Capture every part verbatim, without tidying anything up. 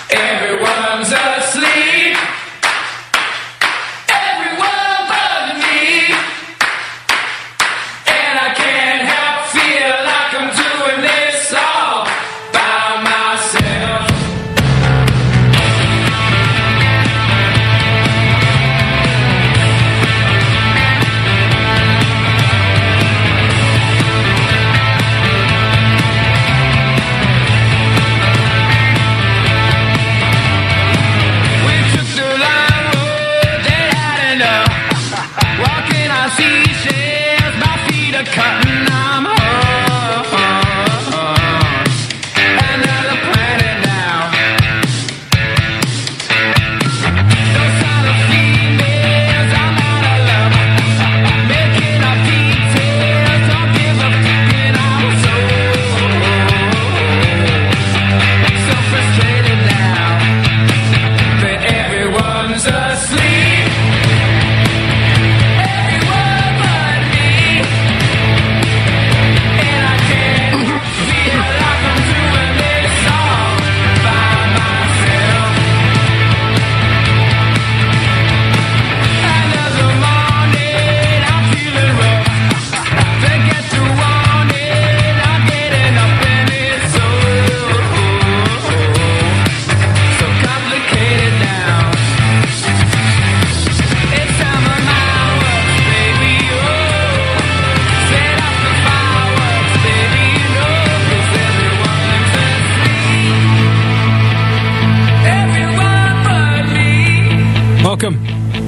Everyone's asleep. Everyone but me. And I can't help feel like I'm doing this all by myself. Cutting, I'm home. Another planet now. Those silent females, I'm out of love. Making up details, don't give up thinking I'm so, so frustrated now that everyone's asleep. Welcome.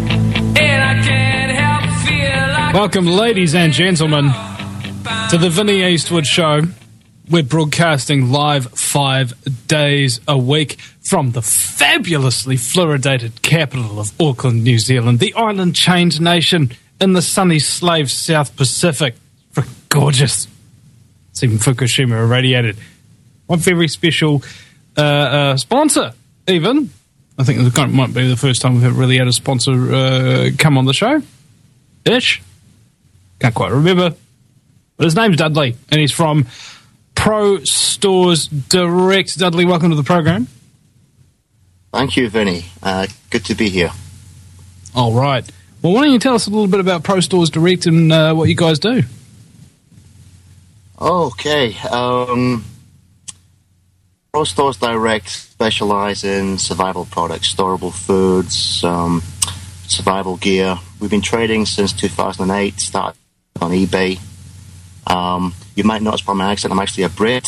Welcome, ladies and gentlemen, to the Vinnie Eastwood Show. We're broadcasting live five days a week from the fabulously fluoridated capital of Auckland, New Zealand, the island-chained nation in the sunny slave South Pacific. Gorgeous. It's even Fukushima irradiated. One very special uh, uh, sponsor, even. I think it might be the first time we've ever really had a sponsor uh, come on the show. Ish. Can't quite remember. But his name's Dudley, and he's from Pro Stores Direct. Dudley, welcome to the program. Thank you, Vinny. Uh, good to be here. All right. Well, why don't you tell us a little bit about Pro Stores Direct and uh, what you guys do? Okay. Um, Pro Stores Direct specialize in survival products, storable foods, um, survival gear. We've been trading since two thousand eight, started on eBay. Um, you might notice from my accent, I'm actually a Brit.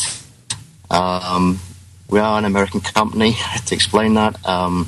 Um, we are an American company, to explain that. Um,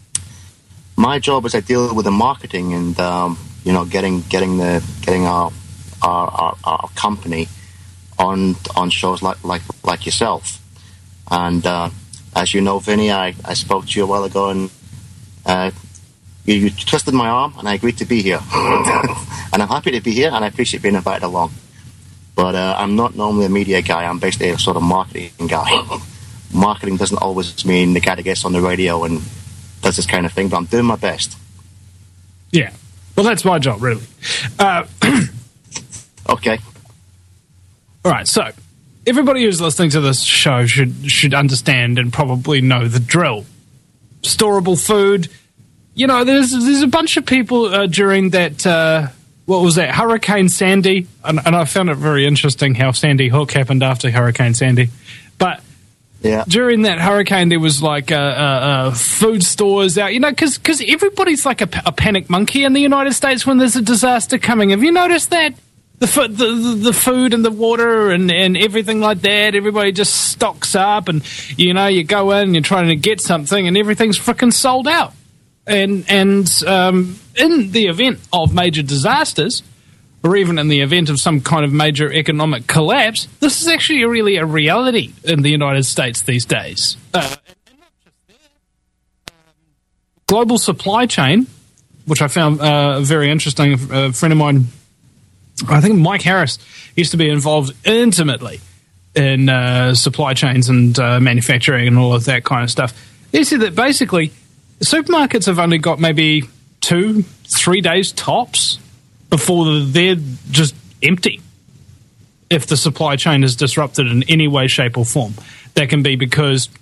my job is I deal with the marketing and, um, you know, getting getting the getting our our, our, our company on on shows like like like yourself. And uh, as you know, Vinny, I, I spoke to you a while ago, and uh, you, you twisted my arm, and I agreed to be here. And I'm happy to be here, and I appreciate being invited along. But uh, I'm not normally a media guy. I'm basically a sort of marketing guy. Marketing doesn't always mean the guy that gets on the radio and does this kind of thing, but I'm doing my best. Yeah. Well, that's my job, really. Uh, okay. All right, so everybody who's listening to this show should should understand and probably know the drill. Storable food. You know, there's there's a bunch of people uh, during that, uh, what was that, Hurricane Sandy, and, and I found it very interesting how Sandy Hook happened after Hurricane Sandy. But yeah. During that hurricane, there was like uh, uh, uh, food stores out, you know, because because everybody's like a, a panic monkey in the United States when there's a disaster coming. Have you noticed that? The, the the food and the water and, and everything like that, everybody just stocks up, and you know, you go in and you're trying to get something and everything's freaking sold out. And and um, in the event of major disasters, or even in the event of some kind of major economic collapse, this is actually a really a reality in the United States these days. Uh, and not just that. Um, global supply chain, which I found uh, very interesting. A friend of mine, I think Mike Harris, used to be involved intimately in uh, supply chains and uh, manufacturing and all of that kind of stuff. He said that basically supermarkets have only got maybe two, three days tops before they're just empty if the supply chain is disrupted in any way, shape or form. That can be because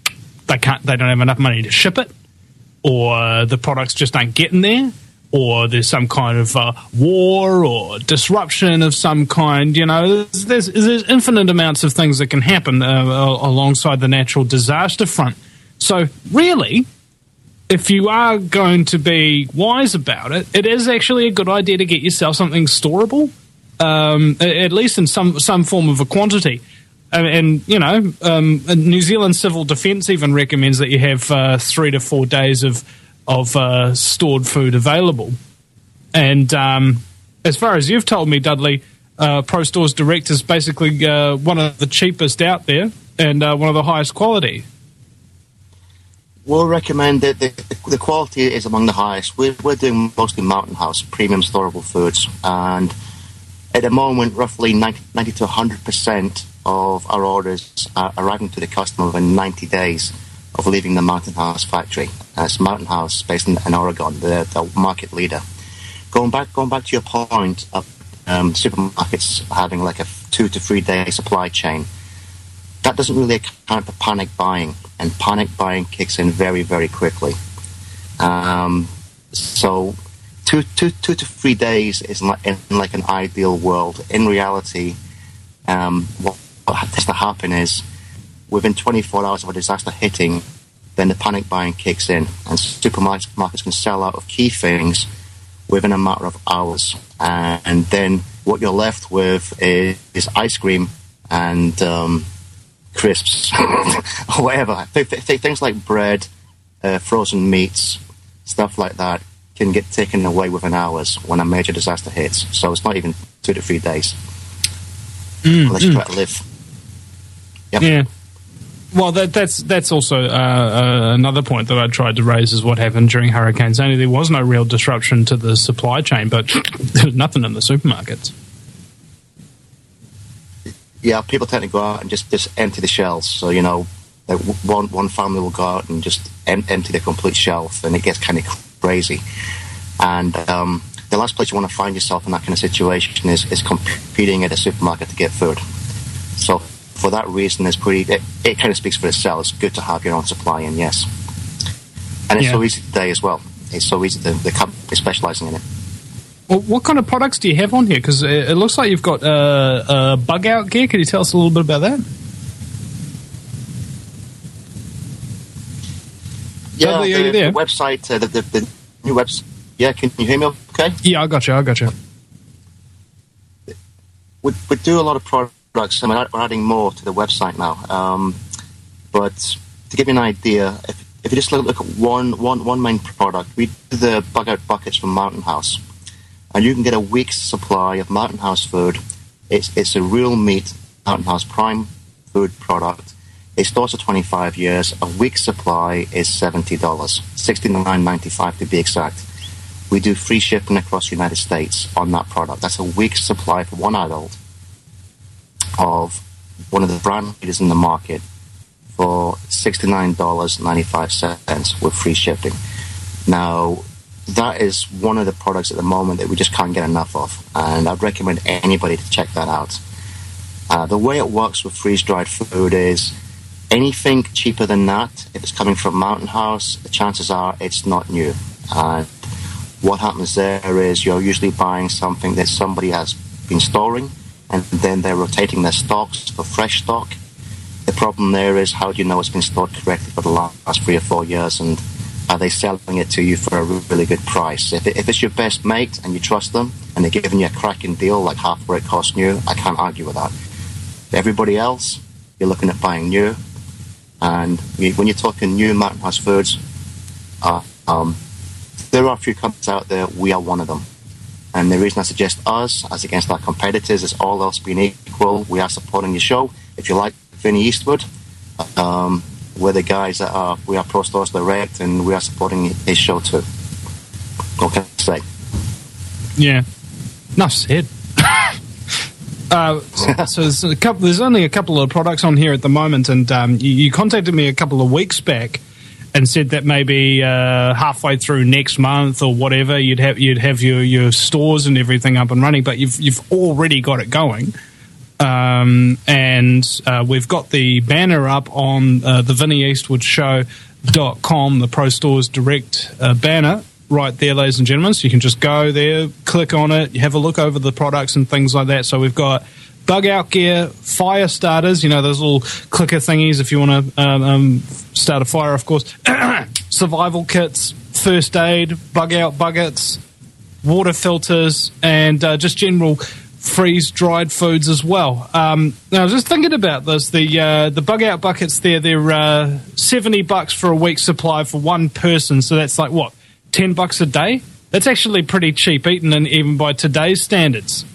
they can't, they don't have enough money to ship it, or the products just aren't getting there, or there's some kind of uh, war or disruption of some kind. You know, there's, there's, there's infinite amounts of things that can happen uh, alongside the natural disaster front. So really, if you are going to be wise about it, it is actually a good idea to get yourself something storable, um, at least in some, some form of a quantity. And, and you know, um, New Zealand Civil Defence even recommends that you have uh, three to four days of of uh, stored food available. And um, as far as you've told me, Dudley, uh, Pro Stores Direct is basically uh, one of the cheapest out there and uh, one of the highest quality. We'll recommend that the, the quality is among the highest. We're, we're doing mostly Mountain House, premium storable foods. And at the moment, roughly ninety, ninety to one hundred percent of our orders are arriving to the customer within ninety days of leaving the Mountain House factory. Uh, it's Mountain House based in, in Oregon, the, the market leader. Going back, going back to your point of um, supermarkets having like a two to three day supply chain, that doesn't really account for panic buying, and panic buying kicks in very, very quickly. Um, so two, two, two to three days is like, in like an ideal world. In reality, um, what, what has to happen is within twenty-four hours of a disaster hitting, then the panic buying kicks in, and supermarkets can sell out of key things within a matter of hours. Uh, and then what you're left with is, is ice cream and um, crisps, or whatever. Th- th- things like bread, uh, frozen meats, stuff like that can get taken away within hours when a major disaster hits. So it's not even two to three days, mm, unless mm. you try to live. Yep. Yeah. Well, that, that's that's also uh, uh, another point that I tried to raise is what happened during Hurricane Sandy. There was no real disruption to the supply chain, but there was nothing in the supermarkets. Yeah, people tend to go out and just, just empty the shelves. So, you know, like one one family will go out and just em- empty the complete shelf, and it gets kind of crazy. And um, the last place you want to find yourself in that kind of situation is, is competing at a supermarket to get food. So for that reason, it's pretty. It, it kind of speaks for itself. It's good to have your own supply in, yes. And it's yeah. so easy today as well. It's so easy. The, the company specialising in it. Well, what kind of products do you have on here? Because it, it looks like you've got uh, uh, bug out gear. Can you tell us a little bit about that? Yeah, Dudley, the, are you there? the website, uh, the, the, the new website. Yeah, can you hear me? Okay. Yeah, I got you. I got you. We, we do a lot of products. I mean, we're adding more to the website now. Um, but to give you an idea, if, if you just look, look at one, one, one main product, we do the bug out buckets from Mountain House, and you can get a week's supply of Mountain House food. It's it's a real meat Mountain House prime food product. It stores for twenty-five years. A week's supply is seventy dollars, sixty-nine ninety-five to be exact. We do free shipping across the United States on that product. That's a week's supply for one adult of one of the brand leaders in the market for sixty-nine dollars and ninety-five cents with free shipping. Now, that is one of the products at the moment that we just can't get enough of, and I'd recommend anybody to check that out. Uh, the way it works with freeze-dried food is anything cheaper than that, if it's coming from Mountain House, the chances are it's not new. And what happens there is you're usually buying something that somebody has been storing, and then they're rotating their stocks for fresh stock. The problem there is, how do you know it's been stored correctly for the last three or four years, and are they selling it to you for a really good price? If, it, if it's your best mate and you trust them, and they're giving you a cracking deal like half where it costs new, I can't argue with that. For everybody else, you're looking at buying new, and you, when you're talking new Mountain House foods, uh, um, there are a few companies out there. We are one of them. And the reason I suggest us as against our competitors is, all else being equal, we are supporting your show. If you like Vinny Eastwood, um, we're the guys that are, we are Pro Stores Direct, and we are supporting his show too. What can I say? Yeah. Enough said. uh, so, so there's, a couple, there's only a couple of products on here at the moment, and um, you, you contacted me a couple of weeks back and said that maybe uh, halfway through next month or whatever, you'd have you'd have your, your stores and everything up and running, but you've you've already got it going. Um, and uh, we've got the banner up on uh, the Vinnie Eastwood Show dot com, the Pro Stores Direct uh, banner right there, ladies and gentlemen. So you can just go there, click on it, you have a look over the products and things like that. So we've got bug out gear, fire starters, you know, those little clicker thingies if you want to um, um, start a fire, of course. Survival kits, first aid, bug out buckets, water filters, and uh, just general freeze-dried foods as well. Um, now, I was just thinking about this. The uh, the bug-out buckets there, they're uh, seventy bucks for a week's supply for one person, so that's like, what, ten bucks a day? That's actually pretty cheap, eaten in, even by today's standards.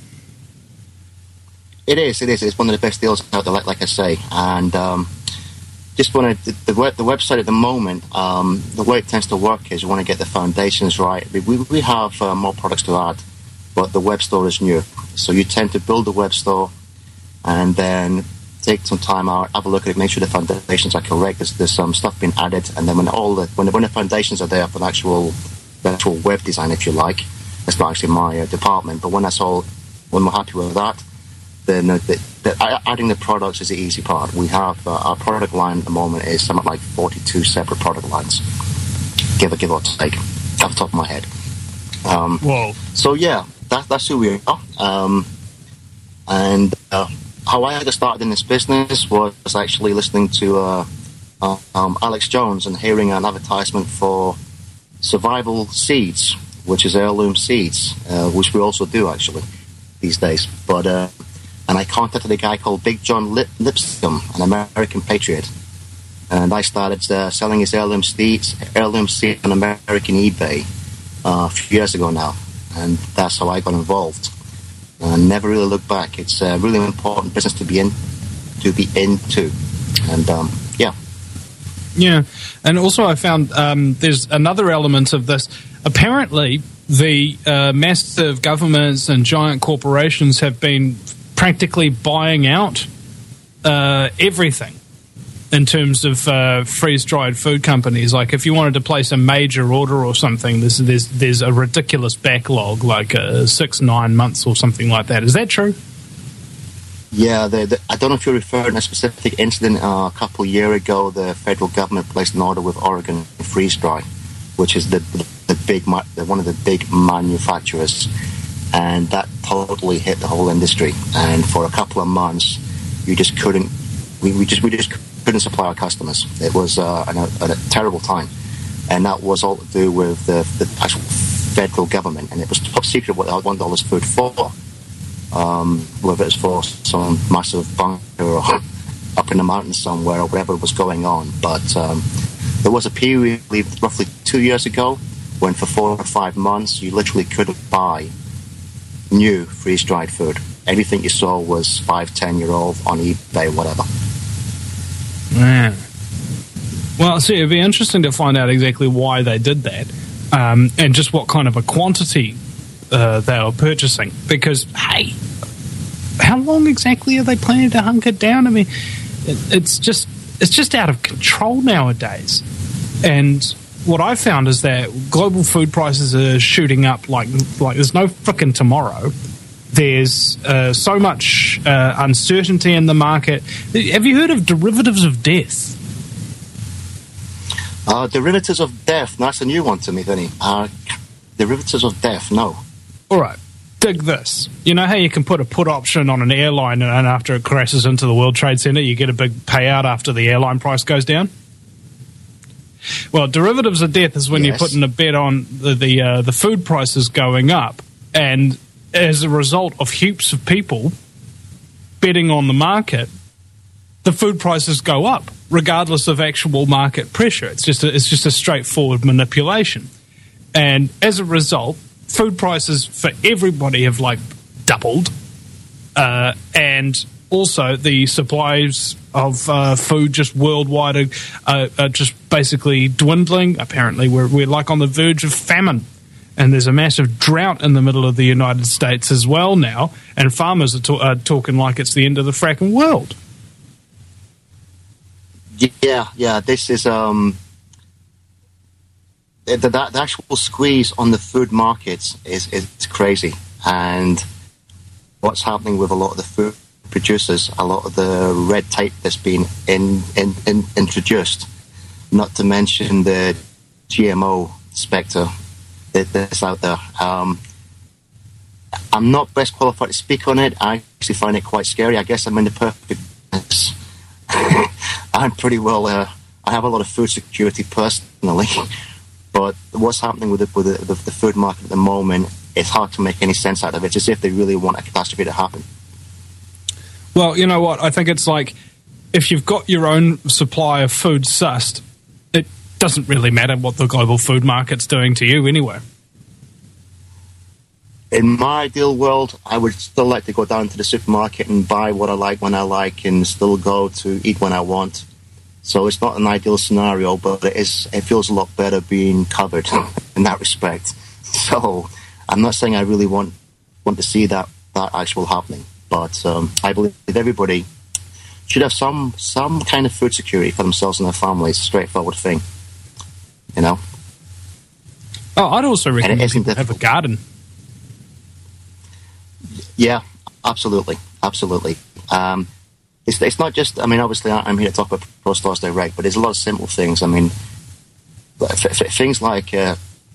It is, it is. It's one of the best deals out there, like, like I say. And um, just want to, the, the, the website at the moment, um, the way it tends to work is you want to get the foundations right. We, we have uh, more products to add, but the web store is new. So you tend to build a web store and then take some time out, have a look at it, make sure the foundations are correct. There's, there's some stuff being added, and then when all the when the, when the foundations are there for the actual the actual web design, if you like, that's not actually my uh, department. But when that's all, when we're happy with that, then uh, the, the, adding the products is the easy part. We have uh, our product line at the moment is something like forty-two separate product lines, give or give or take, off the top of my head. Um, Whoa! So yeah. That, that's who we are. Um, and uh, how I got started in this business was actually listening to uh, uh, um, Alex Jones and hearing an advertisement for Survival Seeds, which is heirloom seeds, uh, which we also do actually these days. But uh, and I contacted a guy called Big John Lip- Lipscomb, an American patriot, and I started uh, selling his heirloom seeds, heirloom seeds on American eBay uh, a few years ago now. And that's how I got involved. And never really looked back. It's a really important business to be in, to be into. And um, yeah. Yeah. And also I found um, there's another element of this. Apparently, the uh, massive governments and giant corporations have been practically buying out uh, everything in terms of uh, freeze-dried food companies. Like, if you wanted to place a major order or something, there's there's, there's a ridiculous backlog, like uh, six, nine months or something like that. Is that true? Yeah, the, the, I don't know if you're referring to a specific incident. Uh, a couple of years ago, the federal government placed an order with Oregon Freeze-Dry, which is the, the, the big the, one of the big manufacturers, and that totally hit the whole industry. And for a couple of months, you just couldn't. We, we just we just. couldn't supply our customers. It was uh, an, a, a terrible time, and that was all to do with the, the actual federal government, and it was top secret what they one dollar's food for, um, whether it's for some massive bunker or up in the mountains somewhere or whatever was going on. But um, there was a period, roughly two years ago, when for four or five months you literally couldn't buy new freeze-dried food. Everything you saw was five, ten-year-old on eBay, whatever. Man. Well, see, it'd be interesting to find out exactly why they did that, um, and just what kind of a quantity uh, they were purchasing. Because, hey, how long exactly are they planning to hunker down? I mean, it, it's just it's just out of control nowadays. And what I found is that global food prices are shooting up like like there's no frickin' tomorrow. There's uh, so much uh, uncertainty in the market. Have you heard of derivatives of death? Uh, derivatives of death. That's a new one to me, Vinny. Uh, derivatives of death, no. All right. Dig this. You know how you can put a put option on an airline and after it crashes into the World Trade Center, you get a big payout after the airline price goes down? Well, derivatives of death is when yes. you're putting a bet on the the, uh, the food prices going up, and as a result of heaps of people betting on the market, the food prices go up, regardless of actual market pressure. It's just a, it's just a straightforward manipulation. And as a result, food prices for everybody have, like, doubled. Uh, and also the supplies of uh, food just worldwide are, uh, are just basically dwindling. Apparently, we're, we're, like, on the verge of famine. And there's a massive drought in the middle of the United States as well now, and farmers are, to- are talking like it's the end of the fracking world. Yeah, yeah. This is um, the, the, the actual squeeze on the food markets is is crazy, and what's happening with a lot of the food producers a lot of the red tape that's been in, in, in, introduced, not to mention the G M O spectre that, that's out there. Um, I'm not best qualified to speak on it. I actually find it quite scary. I guess I'm in the perfect business. I'm pretty well, uh, I have a lot of food security personally, but what's happening with, the, with the, the, the food market at the moment, it's hard to make any sense out of it. It's as if they really want a catastrophe to happen. Well, you know what? I think it's like, if you've got your own supply of food sussed, it doesn't really matter what the global food market's doing to you anyway. In my ideal world, I would still like to go down to the supermarket and buy what I like when I like and still go to eat when I want. So it's not an ideal scenario, but it is. It feels a lot better being covered in that respect. So I'm not saying I really want want to see that, that actual happening, but um, I believe everybody should have some some kind of food security for themselves and their families. A straightforward thing, you know. Oh, I'd also recommend isn't people have a garden. Yeah, absolutely, absolutely. Um, it's it's not just. I mean, obviously, I'm here to talk about Pro Stores Direct, but there's a lot of simple things. I mean, f- f- things like uh,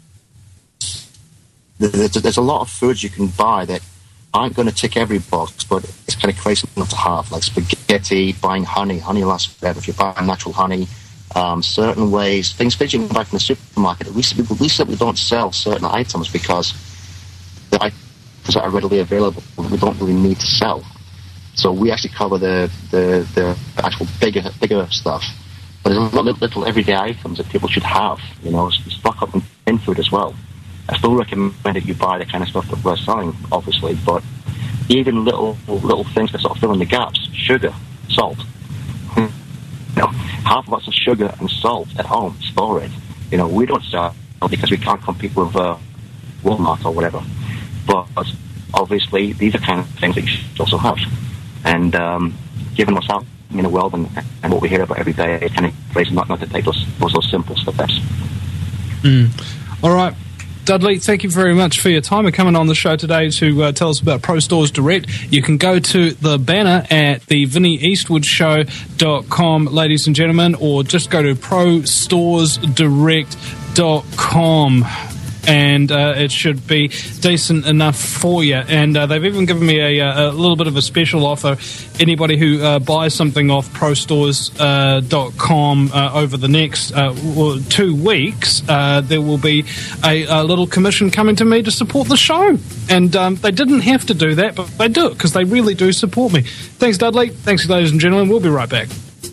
there's, there's a lot of foods you can buy that aren't going to tick every box, but it's kind of crazy enough to have, like spaghetti, buying honey. Honey lasts forever if you buy natural honey. Um, certain ways, things, things you can buy from the supermarket. We simply, we simply don't sell certain items because the items that are readily available, we don't really need to sell. So we actually cover the the, the actual bigger bigger stuff. But there's a lot of little everyday items that people should have, you know, stock up in food as well. I still recommend that you buy the kind of stuff that we're selling, obviously, but even little little things that sort of fill in the gaps, sugar, salt. You know, have lots of sugar and salt at home, store it. You know, we don't sell because we can't compete with uh, Walmart or whatever. But obviously, these are kind of things that you should also have. And um, given what's happening in the world and, and what we hear about every day, it kind of plays not, not to take those, those, those simple steps. Mm. All right. Dudley, thank you very much for your time and coming on the show today to uh, tell us about Pro Stores Direct. You can go to the banner at the vinnie eastwood show dot com, ladies and gentlemen, or just go to pro stores direct dot com. And uh, it should be decent enough for you. And uh, they've even given me a, a little bit of a special offer. Anybody who uh, buys something off pro stores dot com uh, uh, over the next uh, two weeks, uh, there will be a, a little commission coming to me to support the show. And um, they didn't have to do that, but they do it because they really do support me. Thanks, Dudley. Thanks, ladies and gentlemen. We'll be right back.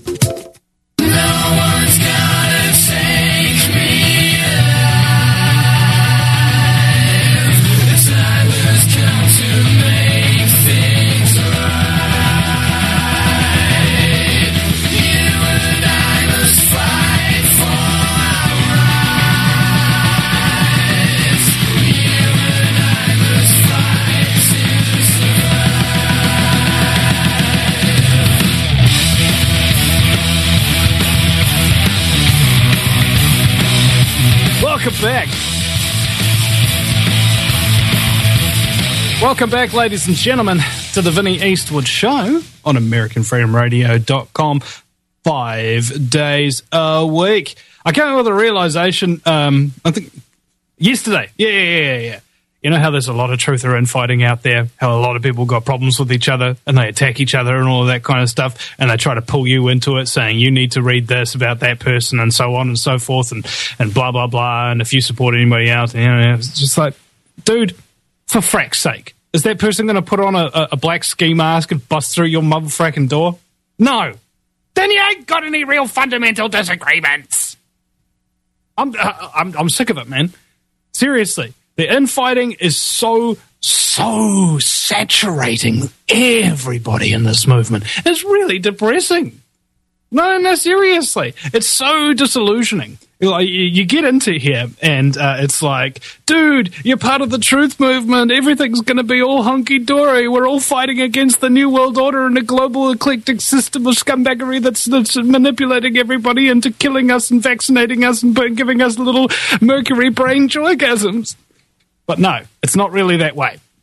No one's gonna take me. Welcome back. Welcome back, ladies and gentlemen, to the Vinnie Eastwood Show on American Freedom Radio dot com, five days a week. I came up with a realization, um, I think, yesterday. Yeah, yeah, yeah, yeah. You know how there's a lot of truther infighting out there, how a lot of people got problems with each other and they attack each other and all of that kind of stuff, and they try to pull you into it saying you need to read this about that person and so on and so forth and, and blah, blah, blah, and if you support anybody else, you know, it's just like, dude, for frack's sake, is that person going to put on a, a black ski mask and bust through your motherfucking door? No. Then you ain't got any real fundamental disagreements. I'm, uh, I'm, I'm sick of it, man. Seriously. The infighting is so, so saturating everybody in this movement. It's really depressing. No, no, seriously. It's so disillusioning. Like, you, you get into here and uh, it's like, dude, you're part of the truth movement. Everything's going to be all hunky-dory. We're all fighting against the New World Order and a global eclectic system of scumbaggery that's, that's manipulating everybody into killing us and vaccinating us and giving us little mercury brain joygasms. But no, it's not really that way.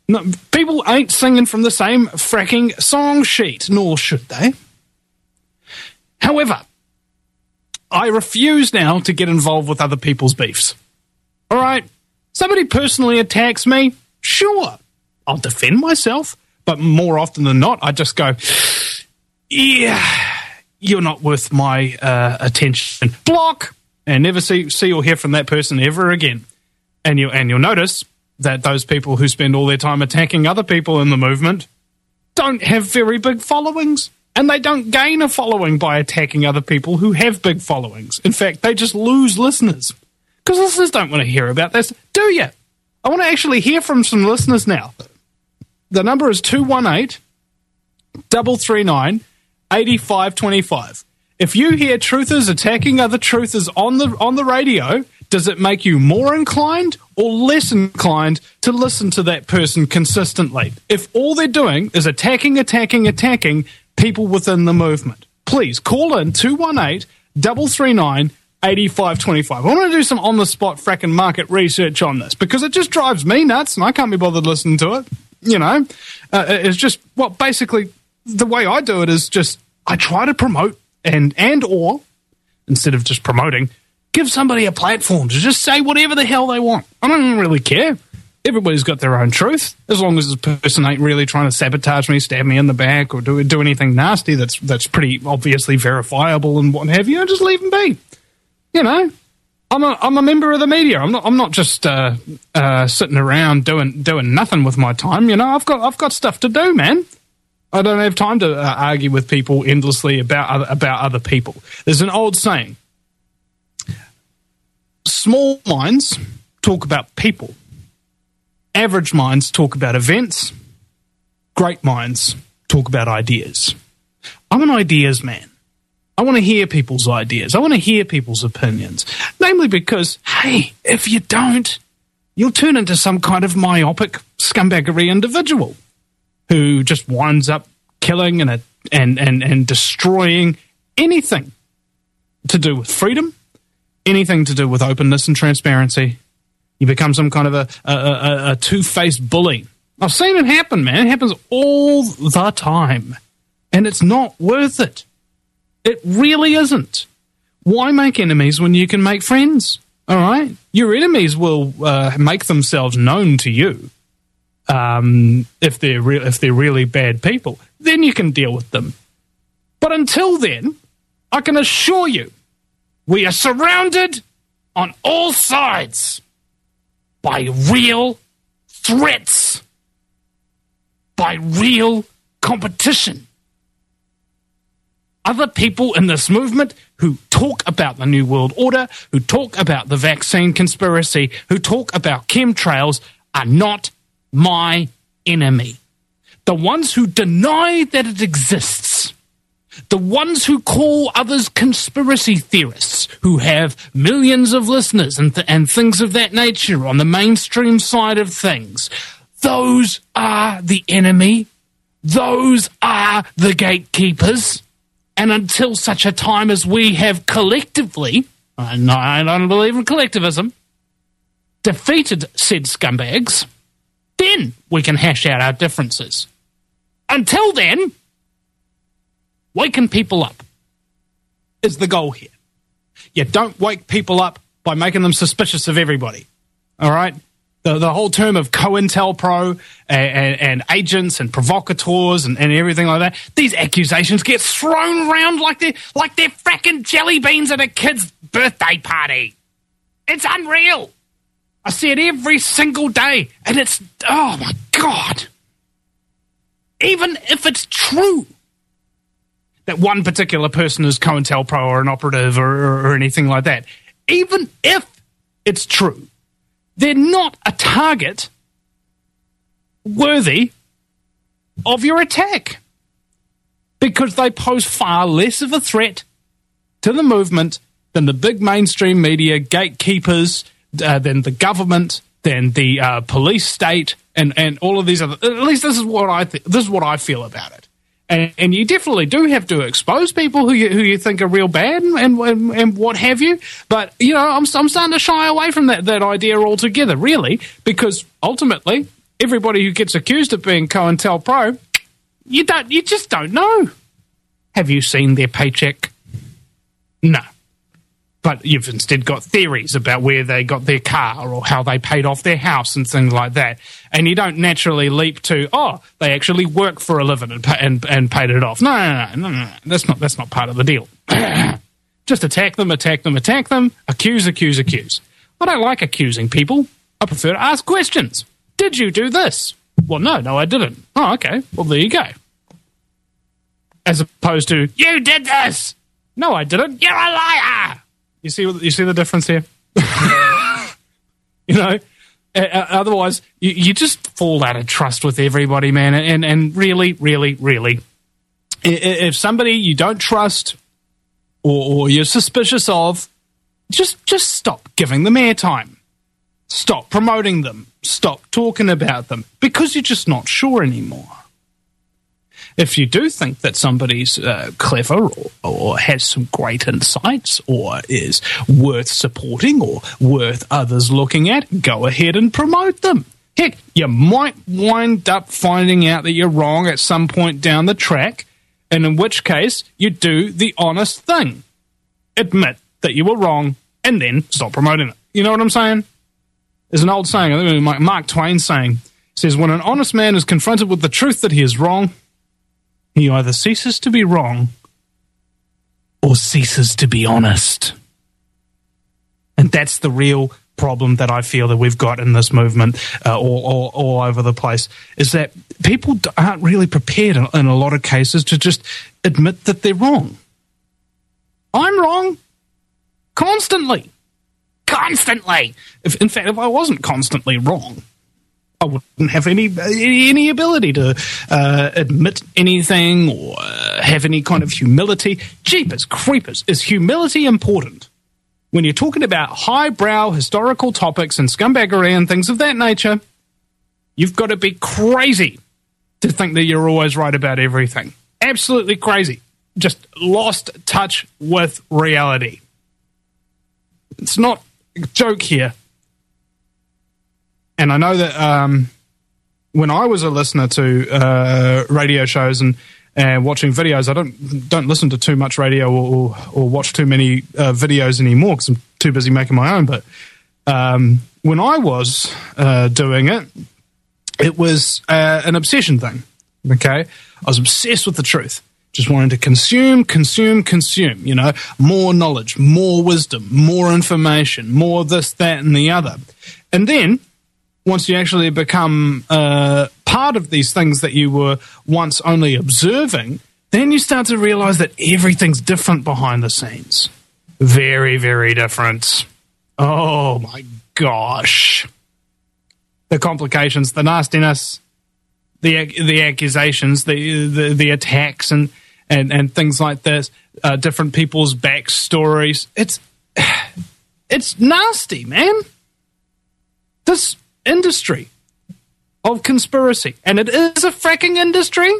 No, people ain't singing from the same fracking song sheet, nor should they. However, I refuse now to get involved with other people's beefs. All right? Somebody personally attacks me, sure, I'll defend myself, but more often than not, I just go, yeah, you're not worth my uh, attention. Block, and never see see or hear from that person ever again. And you and you'll notice that those people who spend all their time attacking other people in the movement don't have very big followings, and they don't gain a following by attacking other people who have big followings. In fact, they just lose listeners. Because listeners don't want to hear about this, do you? I want to actually hear from some listeners now. The number is two one eight, three three nine, eight five two five. If you hear truthers attacking other truthers on the on the radio, does it make you more inclined or less inclined to listen to that person consistently? If all they're doing is attacking, attacking, attacking people within the movement, please call in two one eight, three three nine, eight five two five. I want to do some on-the-spot fracking market research on this because it just drives me nuts and I can't be bothered listening to it. You know, uh, it's just, well, basically the way I do it is just I try to promote and and or, instead of just promoting, give somebody a platform to just say whatever the hell they want. I don't really care. Everybody's got their own truth, as long as this person ain't really trying to sabotage me, stab me in the back, or do do anything nasty that's that's pretty obviously verifiable and what have you. Just leave them be. You know, I'm a I'm a member of the media. I'm not I'm not just uh, uh, sitting around doing doing nothing with my time. You know, I've got I've got stuff to do, man. I don't have time to uh, argue with people endlessly about other, about other people. There's an old saying: small minds talk about people. Average minds talk about events. Great minds talk about ideas. I'm an ideas man. I want to hear people's ideas. I want to hear people's opinions. Namely because, hey, if you don't, you'll turn into some kind of myopic, scumbaggery individual who just winds up killing and, and, and, and destroying anything to do with freedom, anything to do with openness and transparency. You become some kind of a, a, a, a two-faced bully. I've seen it happen, man. It happens all the time. And it's not worth it. It really isn't. Why make enemies when you can make friends? All right? Your enemies will uh, make themselves known to you um, if they're re- if they're really bad people. Then you can deal with them. But until then, I can assure you, we are surrounded on all sides by real threats, by real competition. Other people in this movement who talk about the New World Order, who talk about the vaccine conspiracy, who talk about chemtrails are not my enemy. The ones who deny that it exists, the ones who call others conspiracy theorists, who have millions of listeners and, th- and things of that nature on the mainstream side of things, those are the enemy. Those are the gatekeepers. And until such a time as we have collectively, and I don't believe in collectivism, defeated said scumbags, then we can hash out our differences. Until then, waking people up is the goal here. You don't wake people up by making them suspicious of everybody. All right? The, the whole term of COINTELPRO and, and, and agents and provocateurs and, and everything like that, these accusations get thrown around like they're, like they're fracking jelly beans at a kid's birthday party. It's unreal. I see it every single day, and it's, oh my God. Even if it's true that one particular person is COINTELPRO or an operative or, or, or anything like that, even if it's true, they're not a target worthy of your attack because they pose far less of a threat to the movement than the big mainstream media, gatekeepers, uh, than the government, than the uh, police state, and, and all of these other. At least this is what I th- this is what I feel about it. And, and you definitely do have to expose people who you who you think are real bad and and, and what have you. But you know, I'm I'm starting to shy away from that, that idea altogether, really, because ultimately everybody who gets accused of being COINTELPRO, you don't, you just don't know. Have you seen their paycheck? No. But you've instead got theories about where they got their car or how they paid off their house and things like that. And you don't naturally leap to, oh, they actually work for a living and, pay, and, and paid it off. No, no, no, no, no. That's not, that's not part of the deal. Just attack them, attack them, attack them, accuse, accuse, accuse. I don't like accusing people. I prefer to ask questions. Did you do this? Well, no, no, I didn't. Oh, okay. Well, there you go. As opposed to, you did this! No, I didn't. You're a liar! You see, you see the difference here? You know? Uh, otherwise, you, you just fall out of trust with everybody, man. And, and really, really, really, if somebody you don't trust or, or you're suspicious of, just just stop giving them airtime. Stop promoting them. Stop talking about them because you're just not sure anymore. If you do think that somebody's uh, clever or, or has some great insights or is worth supporting or worth others looking at, go ahead and promote them. Heck, you might wind up finding out that you're wrong at some point down the track, and in which case you do the honest thing. Admit that you were wrong and then stop promoting it. You know what I'm saying? There's an old saying, I think it was Mark Twain saying, says, when an honest man is confronted with the truth that he is wrong, he either ceases to be wrong or ceases to be honest. And that's the real problem that I feel that we've got in this movement uh, all, all, all over the place, is that people aren't really prepared in, in a lot of cases to just admit that they're wrong. I'm wrong. Constantly. Constantly. If, in fact, if I wasn't constantly wrong, I wouldn't have any any ability to uh, admit anything or uh, have any kind of humility. Jeepers creepers, is humility important? When you're talking about highbrow historical topics and scumbaggery and things of that nature, you've got to be crazy to think that you're always right about everything. Absolutely crazy. Just lost touch with reality. It's not a joke here. And I know that um, when I was a listener to uh, radio shows and, and watching videos, I don't don't listen to too much radio or, or watch too many uh, videos anymore because I'm too busy making my own. But um, when I was uh, doing it, it was uh, an obsession thing, okay? I was obsessed with the truth. Just wanting to consume, consume, consume, you know, more knowledge, more wisdom, more information, more this, that, and the other. And then once you actually become uh, part of these things that you were once only observing, then you start to realize that everything's different behind the scenes. Very, very different. Oh, my gosh. The complications, the nastiness, the the accusations, the the, the attacks, and, and, and things like this, uh, different people's backstories. It's, it's nasty, man. This industry of conspiracy, and it is a fracking industry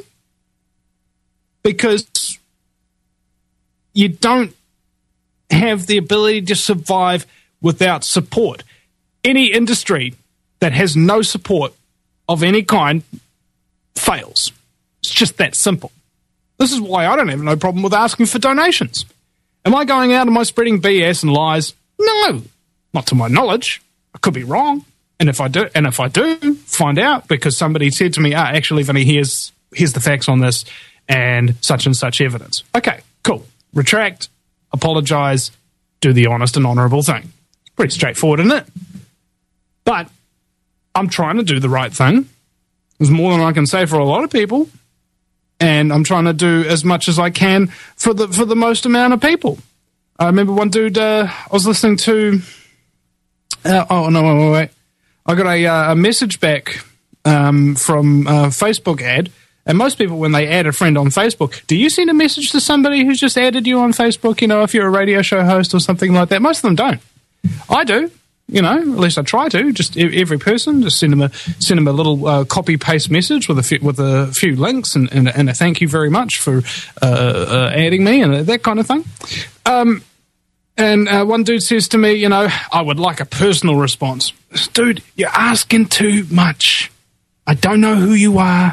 because you don't have the ability to survive without support. Any industry that has no support of any kind fails. It's just that simple. This is why I don't have no problem with asking for donations. Am I going out and am I spreading B S and lies? No, not to my knowledge. I could be wrong. And if I do, and if I do find out because somebody said to me, ah, actually, Vinny, here's, here's the facts on this and such and such evidence. Okay, cool. Retract, apologize, do the honest and honorable thing. Pretty straightforward, isn't it? But I'm trying to do the right thing. There's more than I can say for a lot of people. And I'm trying to do as much as I can for the, for the most amount of people. I remember one dude, uh, I was listening to, uh, oh, no, wait, wait, wait. I got a, uh, a message back um, from a Facebook ad, and most people, when they add a friend on Facebook, do you send a message to somebody who's just added you on Facebook, you know, if you're a radio show host or something like that? Most of them don't. I do, you know, at least I try to. Just every person, just send them a send them a little uh, copy-paste message with a few, with a few links and, and, and a thank you very much for uh, uh, adding me and that kind of thing. Um And uh, one dude says to me, you know, I would like a personal response. Dude, you're asking too much. I don't know who you are.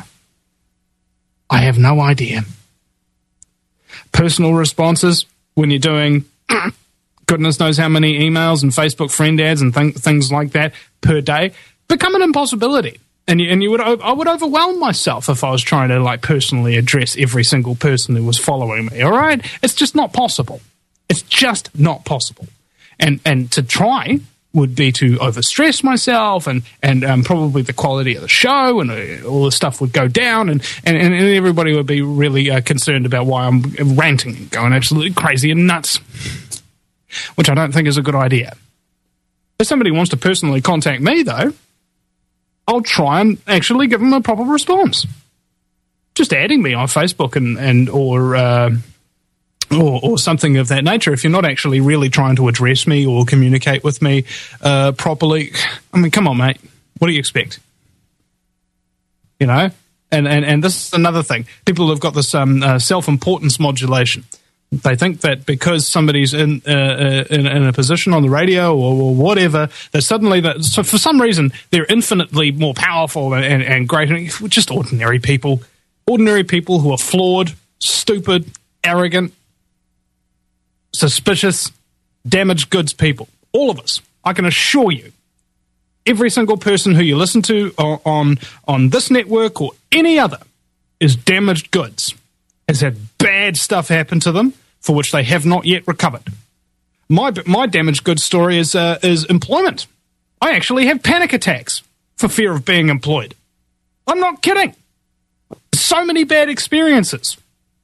I have no idea. Personal responses, when you're doing goodness knows how many emails and Facebook friend ads and th- things like that per day, become an impossibility. And you, and you would, I would overwhelm myself if I was trying to like personally address every single person who was following me. All right, it's just not possible. It's just not possible. And and to try would be to overstress myself, and and um, probably the quality of the show and uh, all the stuff would go down, and and, and everybody would be really uh, concerned about why I'm ranting and going absolutely crazy and nuts, which I don't think is a good idea. If somebody wants to personally contact me, though, I'll try and actually give them a proper response. Just adding me on Facebook and, and or, uh, or or something of that nature. If you're not actually really trying to address me or communicate with me uh, properly, I mean, come on, mate. What do you expect? You know? And and, and this is another thing. People have got this um, uh, self-importance modulation. They think that because somebody's in, uh, uh, in in a position on the radio or, or whatever, that suddenly, that so for some reason, they're infinitely more powerful and, and, and great. We're just ordinary people. Ordinary people who are flawed, stupid, arrogant, suspicious, damaged goods people. All of us. I can assure you. Every single person who you listen to on, on, on this network or any other is damaged goods. Has had bad stuff happen to them for which they have not yet recovered. My my damaged goods story is uh, is employment. I actually have panic attacks for fear of being employed. I'm not kidding. So many bad experiences.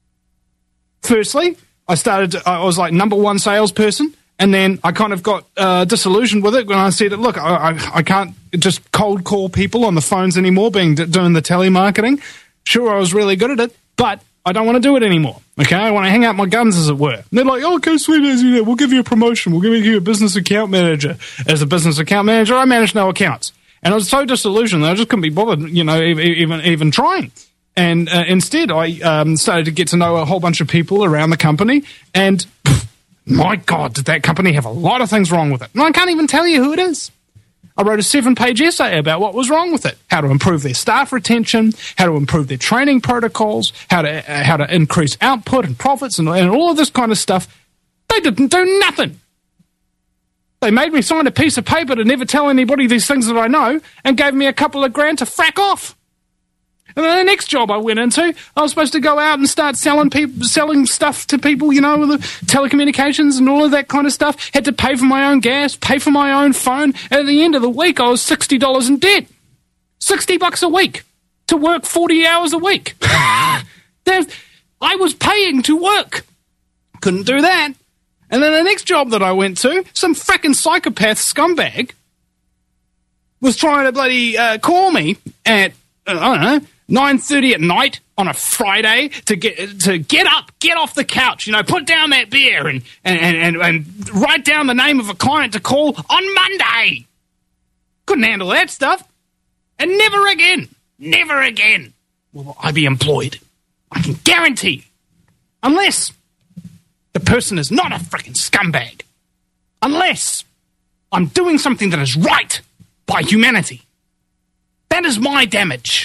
Firstly, I started. To, I was like number one salesperson, and then I kind of got uh, disillusioned with it when I said, "Look, I, I I can't just cold call people on the phones anymore, being doing the telemarketing. Sure, I was really good at it, but I don't want to do it anymore, okay? I want to hang out my guns, as it were." And they're like, "Oh, okay, sweet, we'll give you a promotion. We'll give you a business account manager." As a business account manager, I manage no accounts. And I was so disillusioned that I just couldn't be bothered, you know, even even trying. And uh, instead, I um, started to get to know a whole bunch of people around the company. And, pff, my God, did that company have a lot of things wrong with it. And I can't even tell you who it is. I wrote a seven-page essay about what was wrong with it, how to improve their staff retention, how to improve their training protocols, how to uh, how to increase output and profits, and, and all of this kind of stuff. They didn't do nothing. They made me sign a piece of paper to never tell anybody these things that I know, and gave me a couple of grand to frack off. And then the next job I went into, I was supposed to go out and start selling people, selling stuff to people, you know, with the telecommunications and all of that kind of stuff. Had to pay for my own gas, pay for my own phone. And at the end of the week, I was sixty dollars in debt. sixty bucks a week to work forty hours a week. I was paying to work. Couldn't do that. And then the next job that I went to, some frickin' psychopath scumbag was trying to bloody uh, call me at, uh, I don't know, nine thirty at night on a Friday to get to get up, get off the couch, you know, put down that beer and and, and, and write down the name of a client to call on Monday. Couldn't handle that stuff. And never again, never again will I be employed. I can guarantee. Unless the person is not a freaking scumbag. Unless I'm doing something that is right by humanity. That is my damage.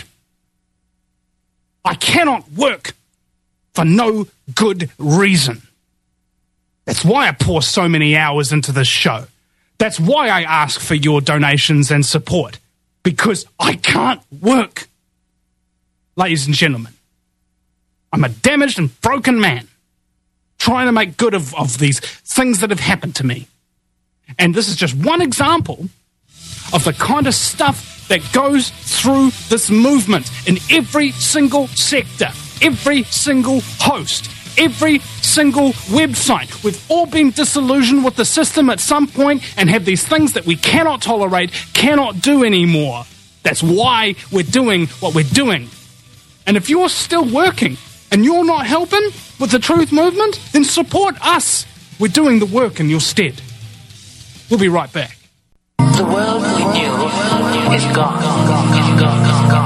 I cannot work for no good reason. That's why I pour so many hours into this show. That's why I ask for your donations and support. Because I can't work. Ladies and gentlemen, I'm a damaged and broken man trying to make good of, of these things that have happened to me. And this is just one example of the kind of stuff that goes through this movement in every single sector, every single host, every single website. We've all been disillusioned with the system at some point and have these things that we cannot tolerate, cannot do anymore. That's why we're doing what we're doing. And if you're still working and you're not helping with the truth movement, then support us. We're doing the work in your stead. We'll be right back. The world we knew is gone. Is gone.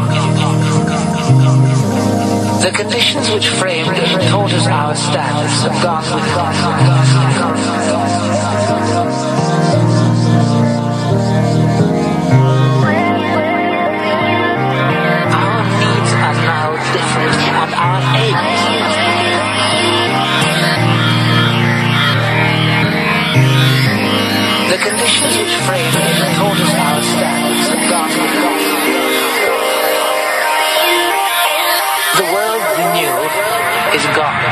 The conditions which framed and taught us our standards have gone with us. conditions which framed and taught us our standards have gone with gone. The world we knew is gone.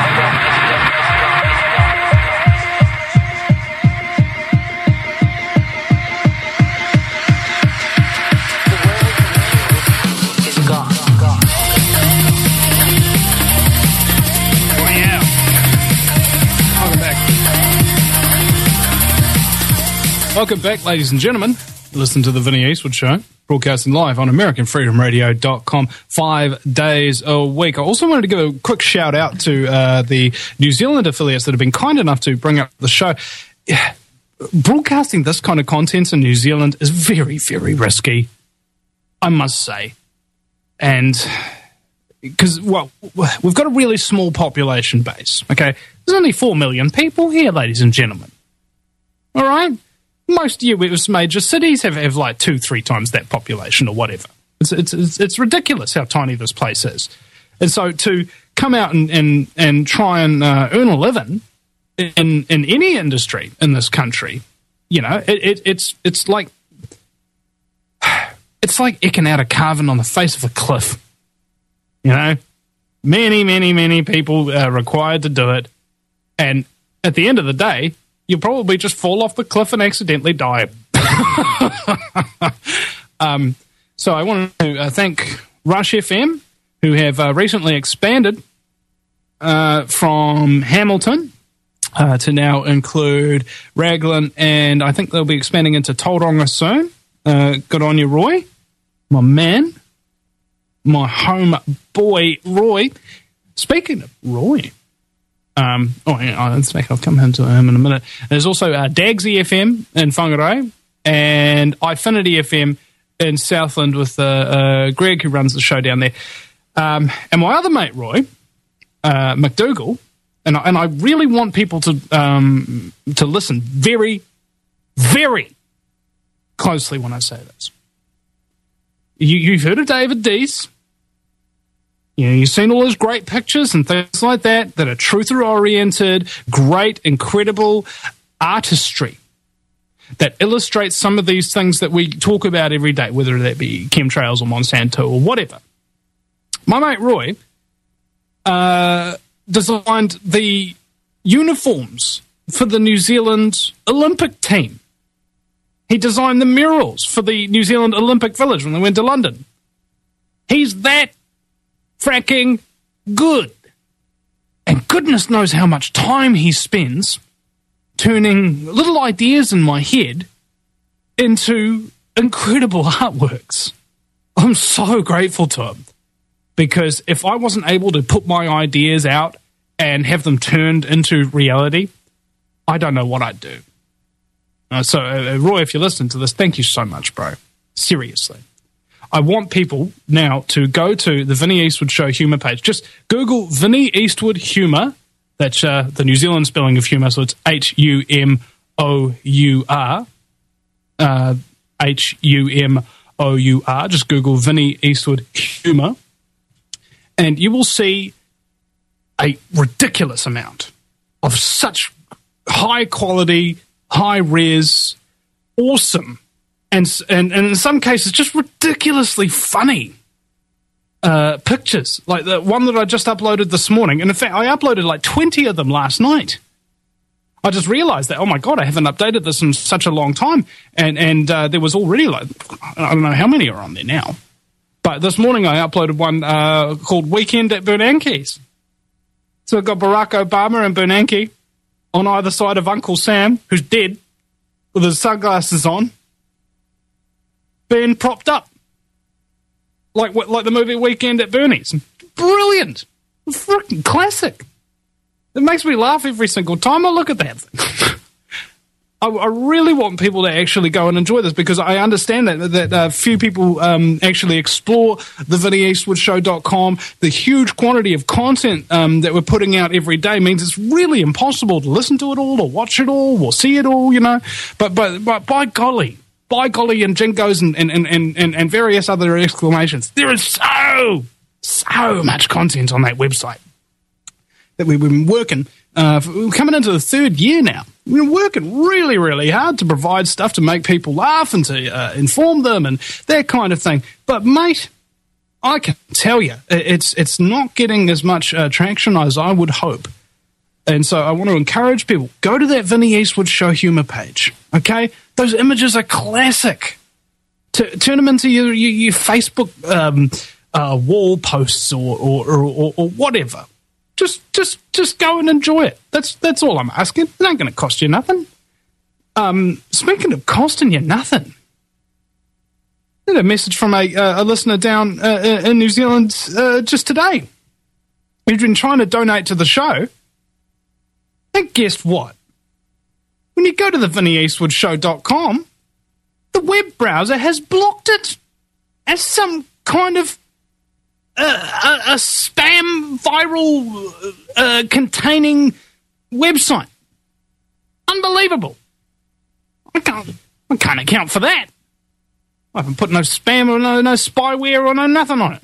Welcome back, ladies and gentlemen. Listen to the Vinnie Eastwood Show, broadcasting live on American Freedom Radio dot com five days a week. I also wanted to give a quick shout out to uh, the New Zealand affiliates that have been kind enough to bring up the show. Yeah, broadcasting this kind of content in New Zealand is very, very risky, I must say. And because, well, we've got a really small population base, okay? There's only four million people here, ladies and gentlemen. All right? Most U S major cities have, have like two, three times that population or whatever. It's, it's, it's, it's ridiculous how tiny this place is. And so to come out and, and, and try and uh, earn a living in, in any industry in this country, you know, it, it, it's, it's like, it's like eking out a carving on the face of a cliff. You know, many, many, many people are required to do it. And at the end of the day, you'll probably just fall off the cliff and accidentally die. um, so I want to uh, thank Rush F M, who have uh, recently expanded uh, from Hamilton uh, to now include Raglan, and I think they'll be expanding into Tauranga soon. Uh, good on you, Roy. My man. My home boy, Roy. Speaking of Roy... Um, oh, hang on, let's make, I'll come into him in a minute. There's also uh, Dagsy F M in Whangarei and Ifinity F M in Southland with uh, uh, Greg, who runs the show down there. Um, and my other mate, Roy, uh, McDougall, and I, and I really want people to um, to listen very, very closely when I say this. You, you've heard of David Dees. You know, you've seen all those great pictures and things like that that are truther-oriented, great, incredible artistry that illustrates some of these things that we talk about every day, whether that be chemtrails or Monsanto or whatever. My mate Roy uh, designed the uniforms for the New Zealand Olympic team. He designed the murals for the New Zealand Olympic Village when they went to London. He's that fracking good. And goodness knows how much time he spends turning little ideas in my head into incredible artworks. I'm so grateful to him, because if I wasn't able to put my ideas out and have them turned into reality, I don't know what I'd do. Uh, so, uh, Roy, if you listen to this, thank you so much, bro. Seriously. I want people now to go to the Vinnie Eastwood Show humour page. Just Google Vinnie Eastwood humour. That's uh, the New Zealand spelling of humour, so it's H U M O U R. Uh, H U M O U R. Just Google Vinnie Eastwood humour. And you will see a ridiculous amount of such high quality, high res, awesome, and, and, and in some cases just ridiculously funny uh, pictures. Like the one that I just uploaded this morning. And in fact, I uploaded like twenty of them last night. I just realized that, oh my God, I haven't updated this in such a long time. And, and uh, there was already like, I don't know how many are on there now. But this morning I uploaded one uh, called Weekend at Bernanke's. So I've got Barack Obama and Bernanke on either side of Uncle Sam, who's dead, with his sunglasses on, being propped up. Like like the movie Weekend at Bernie's. Brilliant. Freaking classic. It makes me laugh every single time I look at that thing. I, I really want people to actually go and enjoy this, because I understand that that uh, few people um, actually explore the vinnie eastwood show dot com. The huge quantity of content um, that we're putting out every day means it's really impossible to listen to it all or watch it all or see it all, you know. But but, but by golly, by golly and jingos and, and, and, and, and various other exclamations, there is so, so much content on that website that we've been working. Uh, we're coming into the third year now We're working really, really hard to provide stuff to make people laugh and to uh, inform them and that kind of thing. But, mate, I can tell you, it's it's not getting as much uh, traction as I would hope. And so I want to encourage people, go to that Vinnie Eastwood Show humour page, okay? Those images are classic. T- turn them into your, your, your Facebook um, uh, wall posts or, or, or, or whatever. Just just just go and enjoy it. That's that's all I'm asking. It ain't going to cost you nothing. Um, speaking of costing you nothing, I had a message from a, uh, a listener down uh, in New Zealand uh, just today. He's been trying to donate to the show. And guess what? When you go to the vinnie eastwood show dot com, the web browser has blocked it as some kind of uh, a, a spam viral uh, containing website. Unbelievable. I can't, I can't account for that. I haven't put no spam or no, no spyware or no nothing on it.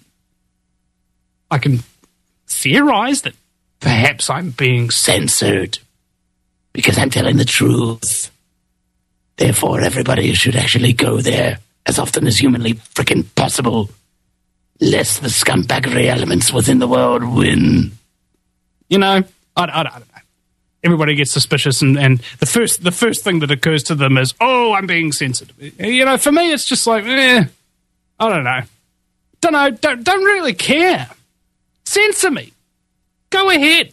I can theorize that perhaps I'm being censored because I'm telling the truth. Therefore, everybody should actually go there as often as humanly frickin' possible, lest the scumbaggery elements within the world win. You know, I, I, I don't know. Everybody gets suspicious, and, and the first the first thing that occurs to them is, oh, I'm being censored. You know, for me, it's just like, eh, I don't know. Don't know, don't, don't really care. Censor me. Go ahead.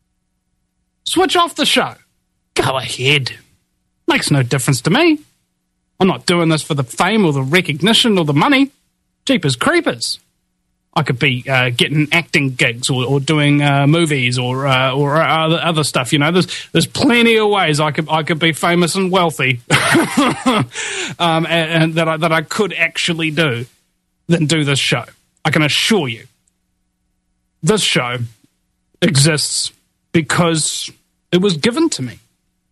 Switch off the show. Go ahead. Makes no difference to me. I'm not doing this for the fame or the recognition or the money. Jeepers creepers. I could be uh, getting acting gigs or, or doing uh, movies or uh, or other, other stuff. You know, there's there's plenty of ways I could I could be famous and wealthy, um, and, and that I, that I could actually do than do this show. I can assure you, this show exists because it was given to me,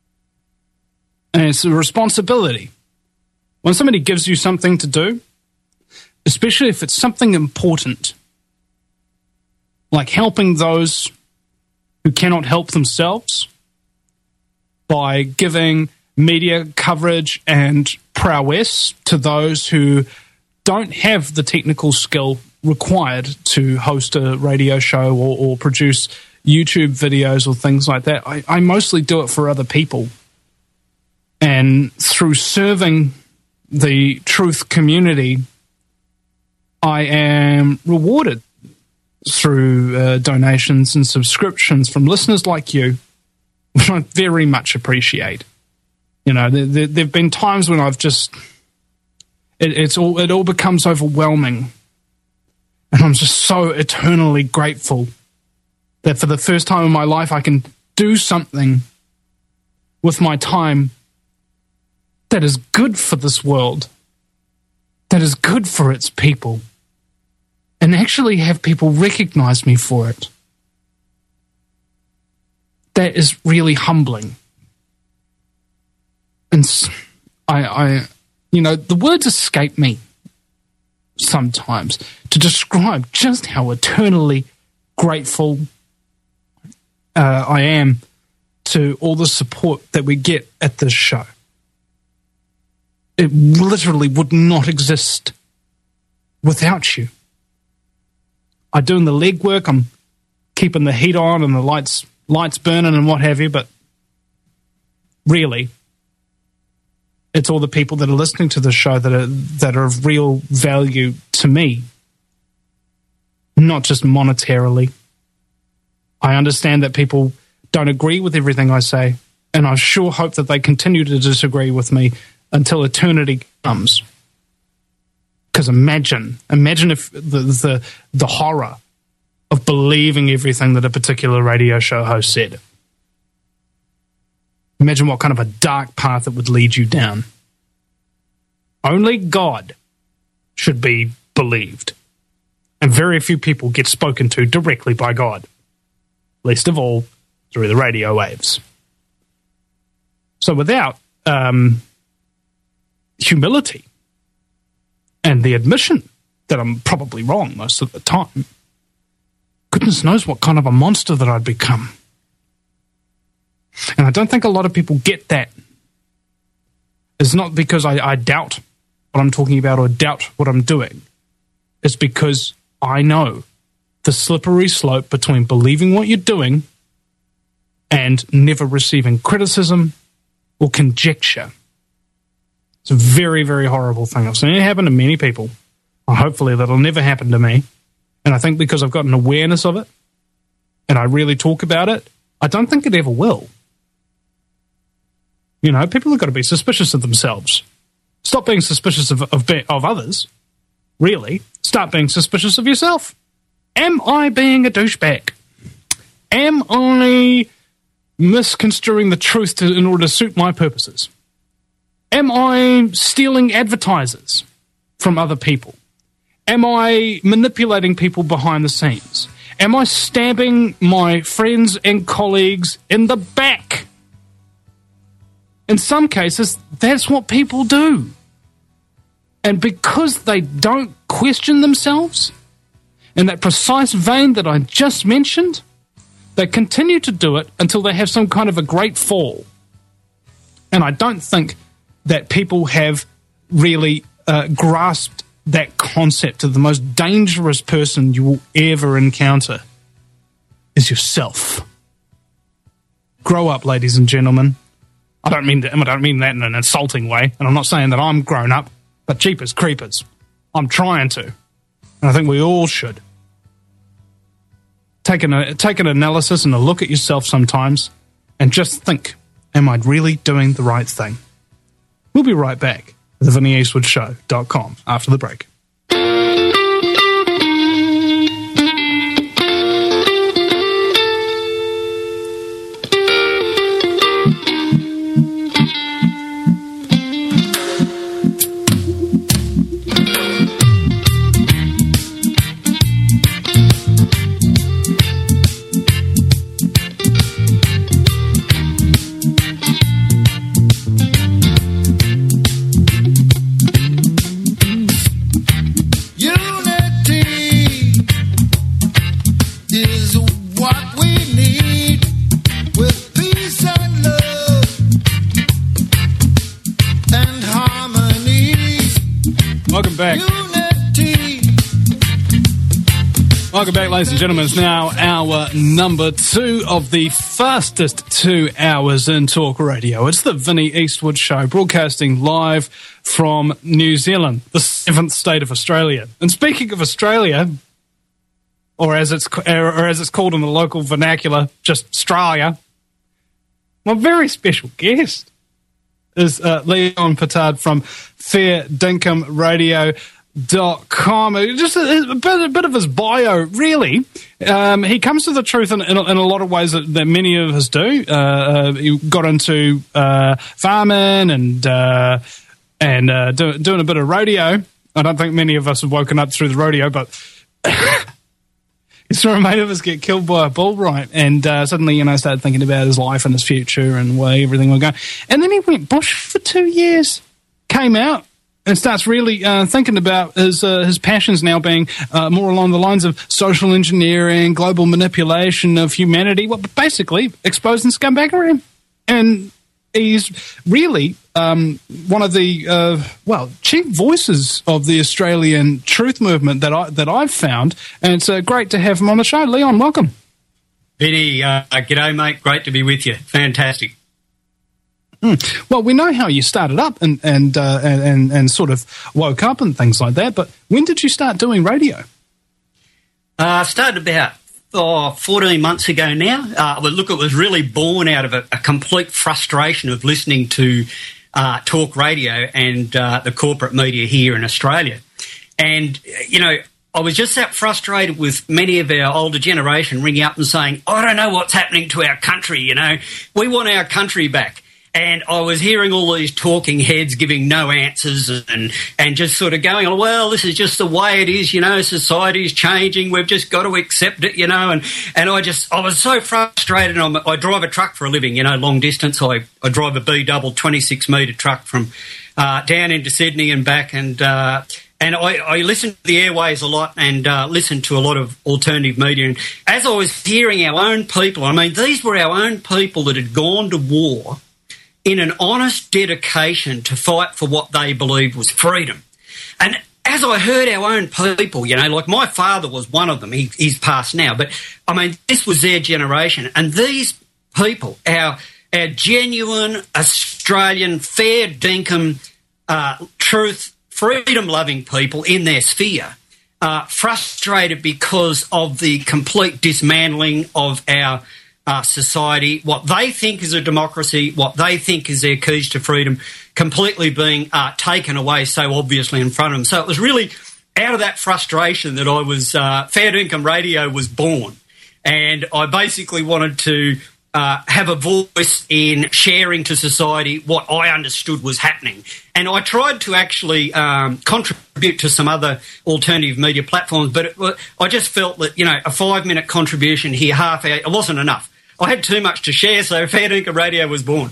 and it's a responsibility. When somebody gives you something to do, especially if it's something important, like helping those who cannot help themselves by giving media coverage and prowess to those who don't have the technical skill required to host a radio show or, or produce YouTube videos or things like that. I, I mostly do it for other people. And through serving the truth community, I am rewarded through uh, donations and subscriptions from listeners like you, which I very much appreciate. You know, there, there, there have been times when I've just, it, it's all, it all becomes overwhelming. And I'm just so eternally grateful that for the first time in my life, I can do something with my time that is good for this world, that is good for its people, and actually have people recognize me for it. That is really humbling. And I, I, you know, the words escape me sometimes to describe just how eternally grateful uh, I am to all the support that we get at this show. It literally would not exist without you. I'm doing the legwork, I'm keeping the heat on and the lights lights burning and what have you, but really, it's all the people that are listening to the show that are that are of real value to me, not just monetarily. I understand that people don't agree with everything I say, and I sure hope that they continue to disagree with me until eternity comes. Because imagine, imagine if the, the the horror of believing everything that a particular radio show host said. Imagine what kind of a dark path it would lead you down. Only God should be believed. And very few people get spoken to directly by God. Least of all, through the radio waves. So without um, humility and the admission that I'm probably wrong most of the time, goodness knows what kind of a monster that I'd become. And I don't think a lot of people get that. It's not because I, I doubt what I'm talking about or doubt what I'm doing. It's because I know the slippery slope between believing what you're doing and never receiving criticism or conjecture. It's a very, very horrible thing. I've seen it happen to many people. Hopefully that'll never happen to me. And I think because I've got an awareness of it and I really talk about it, I don't think it ever will. You know, people have got to be suspicious of themselves. Stop being suspicious of, of, of others. Really. Start being suspicious of yourself. Am I being a douchebag? Am I misconstruing the truth to, in order to suit my purposes? Am I stealing advertisers from other people? Am I manipulating people behind the scenes? Am I stabbing my friends and colleagues in the back? In some cases, that's what people do. And because they don't question themselves, in that precise vein that I just mentioned, they continue to do it until they have some kind of a great fall. And I don't think that people have really uh, grasped that concept of the most dangerous person you will ever encounter is yourself. Grow up, ladies and gentlemen. I don't mean that, I don't mean that in an insulting way, and I'm not saying that I'm grown up, but jeepers creepers. I'm trying to. And I think we all should. Take an, take an analysis and a look at yourself sometimes and just think, am I really doing the right thing? We'll be right back at the Vinnie Eastwood Show dot com after the break. Welcome back, ladies and gentlemen. It's now hour number two of the fastest two hours in talk radio. It's the Vinnie Eastwood Show, broadcasting live from New Zealand, the seventh state of Australia. And speaking of Australia, or as it's or as it's called in the local vernacular, just Australia, my very special guest is uh, Leon Pittard from Fair Dinkum Radio. Dot com. Just a, a, bit, a bit of his bio, really. Um, he comes to the truth in, in, in a lot of ways that, that many of us do. Uh, uh, he got into uh, farming and uh, and uh, do, doing a bit of rodeo. I don't think many of us have woken up through the rodeo, but he saw a mate of us get killed by a bull, right? And uh, suddenly, you know, started thinking about his life and his future and where everything was going. And then he went bush for two years, came out, and starts really uh, thinking about his uh, his passions now being uh, more along the lines of social engineering, global manipulation of humanity, well, basically exposing scumbaggery. And he's really um, one of the, uh, well, chief voices of the Australian truth movement that, I, that I've found. And it's uh, great to have him on the show. Leon, welcome. Vinny, uh, g'day, mate. Great to be with you. Fantastic. Mm. Well, we know how you started up and and, uh, and and and sort of woke up and things like that. But when did you start doing radio? I uh, started about oh, fourteen months ago now. Uh, but look, it was really born out of a, a complete frustration of listening to uh, talk radio and uh, the corporate media here in Australia. And, you know, I was just that frustrated with many of our older generation ringing up and saying, I don't know what's happening to our country, you know. We want our country back. And I was hearing all these talking heads giving no answers and, and just sort of going, well, this is just the way it is, you know, society's changing, we've just got to accept it, you know. And, and I just, I was so frustrated. I'm, I drive a truck for a living, you know, long distance. I, I drive a B-double twenty-six metre truck from uh, down into Sydney and back. And, uh, and I, I listen to the airways a lot and uh, listen to a lot of alternative media. And as I was hearing our own people, I mean, these were our own people that had gone to war in an honest dedication to fight for what they believed was freedom. And as I heard our own people, you know, like my father was one of them. He, he's passed now. But, I mean, this was their generation. And these people, our our genuine Australian, fair dinkum, uh, truth, freedom-loving people in their sphere, uh, frustrated because of the complete dismantling of our uh, society, what they think is a democracy, what they think is their keys to freedom, completely being uh, taken away so obviously in front of them. So it was really out of that frustration that I was, uh, Fair Dinkum Radio was born. And I basically wanted to uh, have a voice in sharing to society what I understood was happening. And I tried to actually um, contribute to some other alternative media platforms, but it, I just felt that, you know, a five-minute contribution here, half hour, it wasn't enough. I had too much to share, so Fair Dinkum Radio was born.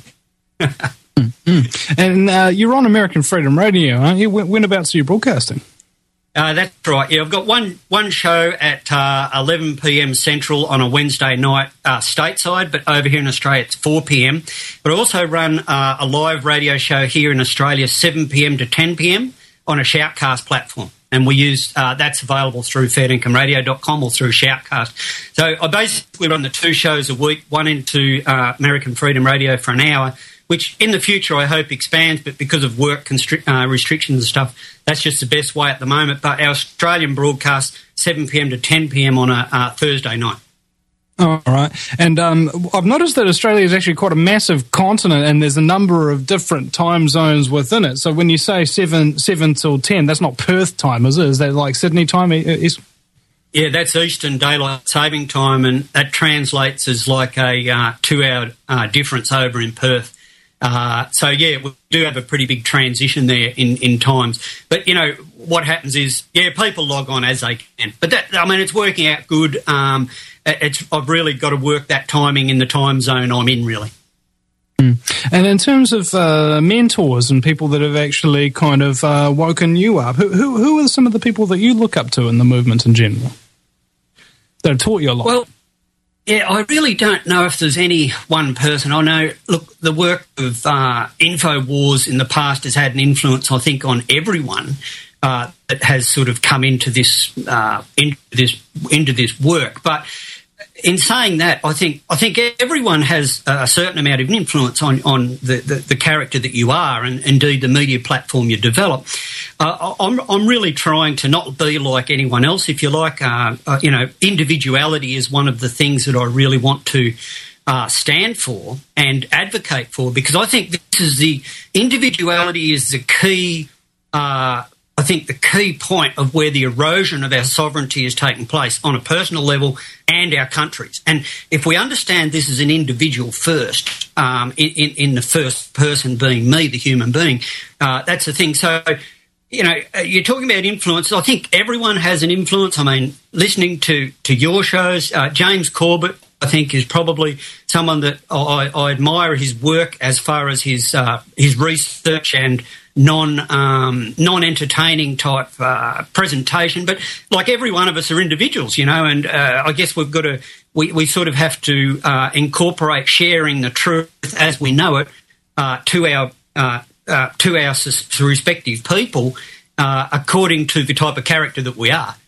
mm-hmm. And uh, you're on American Freedom Radio, aren't you? When, whenabouts are you broadcasting? Uh, that's right. Yeah, I've got one one show at uh, eleven p.m. Central on a Wednesday night uh, stateside, but over here in Australia it's four p.m. But I also run uh, a live radio show here in Australia seven p.m. to ten p.m. on a Shoutcast platform. And we use uh, that's available through fair dinkum radio dot com or through Shoutcast. So I basically run the two shows a week, one into uh, American Freedom Radio for an hour, which in the future I hope expands, but because of work constri- uh, restrictions and stuff, that's just the best way at the moment. But our Australian broadcast, seven p.m. to ten p.m. on a uh, Thursday night. All right. And um, I've noticed that Australia is actually quite a massive continent and there's a number of different time zones within it. So when you say seven seven till ten, that's not Perth time, is it? Is that like Sydney time? Is- Yeah, that's Eastern Daylight Saving Time, and that translates as like a uh, two-hour uh, difference over in Perth. Uh, so, yeah, we do have a pretty big transition there in, in times. But, you know, what happens is, yeah, people log on as they can. But, that, I mean, it's working out good. Um, it's I've really got to work that timing in the time zone I'm in, really. Mm. And in terms of uh, mentors and people that have actually kind of uh, woken you up, who, who who are some of the people that you look up to in the movement in general that have taught you a lot? Well, yeah, I really don't know if there's any one person. I know, look, the work of uh, InfoWars in the past has had an influence, I think, on everyone uh, that has sort of come into this uh, into this into this work. But in saying that, I think I think everyone has a certain amount of influence on, on the, the, the character that you are, and indeed the media platform you develop. Uh, I'm I'm really trying to not be like anyone else, if you like. Uh, uh, you know, individuality is one of the things that I really want to uh, stand for and advocate for, because I think this is the individuality is the key. Uh, I think the key point of where the erosion of our sovereignty is taking place on a personal level and our countries. And if we understand this as an individual first, um, in, in, in the first person being me, the human being, uh, that's the thing. So, you know, you're talking about influence. I think everyone has an influence. I mean, listening to, to your shows, uh, James Corbett, I think, is probably someone that I, I admire his work as far as his uh, his research and non um, non entertaining type uh, presentation. But like every one of us are individuals, you know, and uh, I guess we've got to we, we sort of have to uh, incorporate sharing the truth as we know it uh, to our uh, uh, to our s- respective people uh, according to the type of character that we are.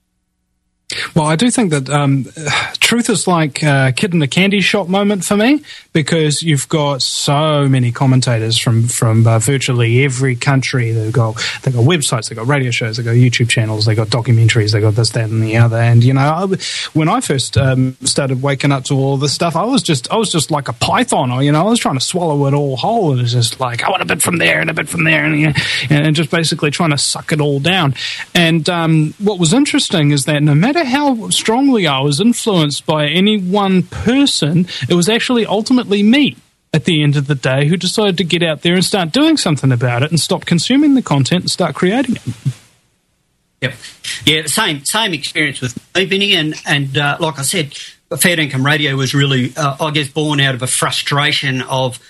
Well, I do think that um, truth is like a kid in a candy shop moment for me, because you've got so many commentators from from uh, virtually every country. They've got they've got websites, they've got radio shows, they've got YouTube channels, they've got documentaries, they've got this, that, and the other. And you know, I, when I first um, started waking up to all this stuff, I was just I was just like a python. Or, you know, I was trying to swallow it all whole. It was just like I want a bit from there and a bit from there, and, you know, and just basically trying to suck it all down. And um, what was interesting is that no matter how strongly I was influenced by any one person, it was actually ultimately me at the end of the day who decided to get out there and start doing something about it and stop consuming the content and start creating it. Yep. Yeah, same same experience with me, Vinny, and, and uh, like I said, Fair Dinkum Radio was really, uh, I guess, born out of a frustration of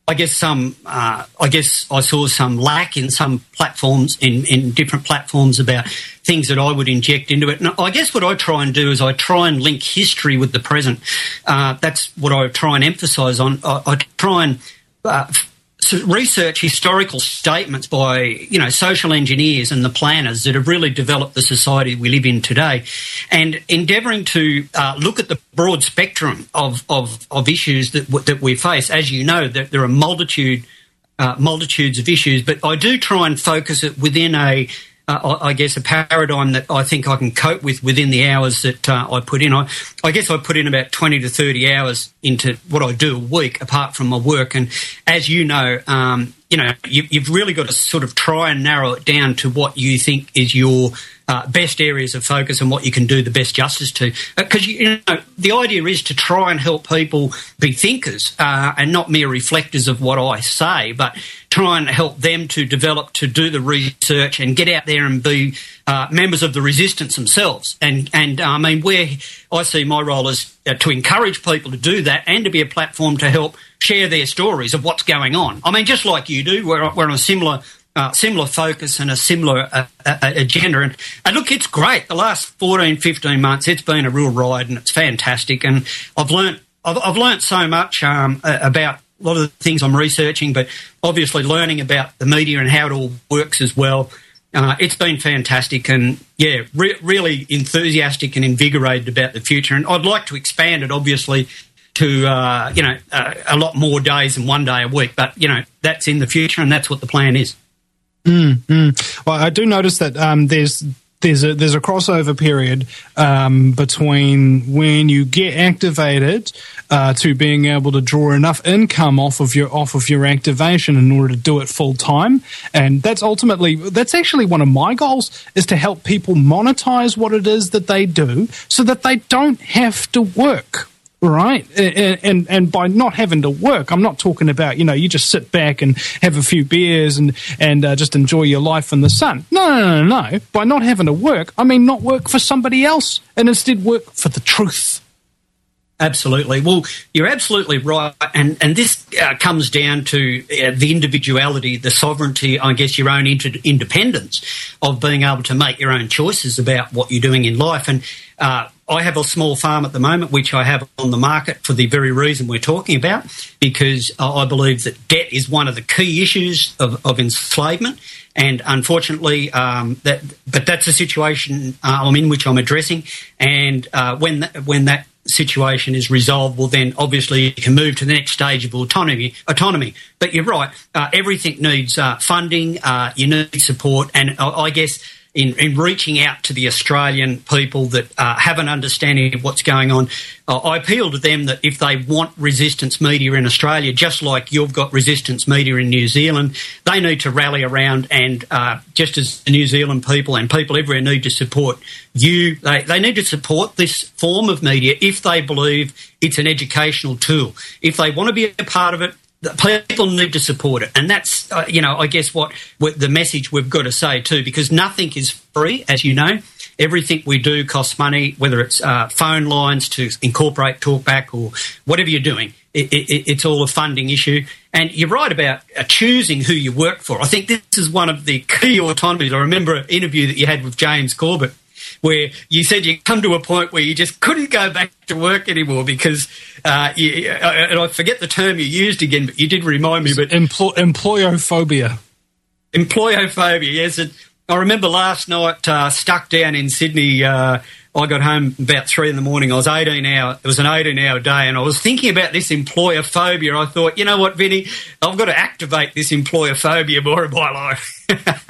I guess some, uh, I guess I saw some lack in some platforms, in, in different platforms about things that I would inject into it. And I guess what I try and do is I try and link history with the present. Uh, that's what I try and emphasise on. I, I try and uh, research historical statements by, you know, social engineers and the planners that have really developed the society we live in today, and endeavouring to uh, look at the broad spectrum of, of, of issues that that we face. As you know, that there are multitude uh, multitudes of issues, but I do try and focus it within a Uh, I guess a paradigm that I think I can cope with within the hours that uh, I put in. I, I guess I put in about twenty to thirty hours into what I do a week apart from my work. And as you know, um, you know, you, you've really got to sort of try and narrow it down to what you think is your uh, best areas of focus and what you can do the best justice to. Because, you know, the idea is to try and help people be thinkers uh, and not mere reflectors of what I say, but try and help them to develop, to do the research and get out there and be uh, members of the resistance themselves. And, and uh, I mean, where I see my role is uh, to encourage people to do that and to be a platform to help share their stories of what's going on. I mean, just like you do, we're, we're on a similar uh, similar focus and a similar uh, uh, agenda. And, and look, it's great. The last fourteen, fifteen months, it's been a real ride and it's fantastic. And I've learnt, I've, I've learnt so much um, about a lot of the things I'm researching, but obviously learning about the media and how it all works as well. Uh, it's been fantastic and, yeah, re- really enthusiastic and invigorated about the future. And I'd like to expand it, obviously, to, uh, you know, uh, a lot more days than one day a week. But, you know, that's in the future and that's what the plan is. Mm, mm. Well, I do notice that um, there's there's a there's a crossover period um, between when you get activated uh, to being able to draw enough income off of your off of your activation in order to do it full time, and that's ultimately that's actually one of my goals, is to help people monetize what it is that they do, so that they don't have to work. Right, and, and and by not having to work, I'm not talking about, you know, you just sit back and have a few beers and and uh, just enjoy your life in the sun. No, no, no, no. By not having to work, I mean not work for somebody else and instead work for the truth. Absolutely. Well, you're absolutely right, and and this uh, comes down to uh, the individuality, the sovereignty, I guess, your own inter- independence of being able to make your own choices about what you're doing in life. And uh, I have a small farm at the moment, which I have on the market for the very reason we're talking about, because I believe that debt is one of the key issues of, of enslavement. And unfortunately, um, that but that's a situation uh, I'm in, which I'm addressing. And uh, when th- when that situation is resolved, well, then obviously you can move to the next stage of autonomy. Autonomy. But you're right. Uh, everything needs uh, funding. Uh, you need support, and uh, I guess. In, in reaching out to the Australian people that uh, have an understanding of what's going on, uh, I appeal to them that if they want resistance media in Australia, just like you've got resistance media in New Zealand, they need to rally around, and uh, just as the New Zealand people and people everywhere need to support you, they, they need to support this form of media if they believe it's an educational tool. If they want to be a part of it, people need to support it, and that's, uh, you know, I guess what, what the message we've got to say too, because nothing is free, as you know. Everything we do costs money, whether it's uh, phone lines to incorporate talkback or whatever you're doing. It, it, it's all a funding issue. And you're right about uh, choosing who you work for. I think this is one of the key autonomies. I remember an interview that you had with James Corbett, where you said you come to a point where you just couldn't go back to work anymore because, uh, you, and I forget the term you used again, but you did remind me. But Empl- employophobia. Employophobia, yes. And I remember last night, uh, stuck down in Sydney, uh, I got home about three in the morning. I was eighteen hour. It was an eighteen-hour day, and I was thinking about this employophobia. I thought, you know what, Vinny, I've got to activate this employophobia more in my life.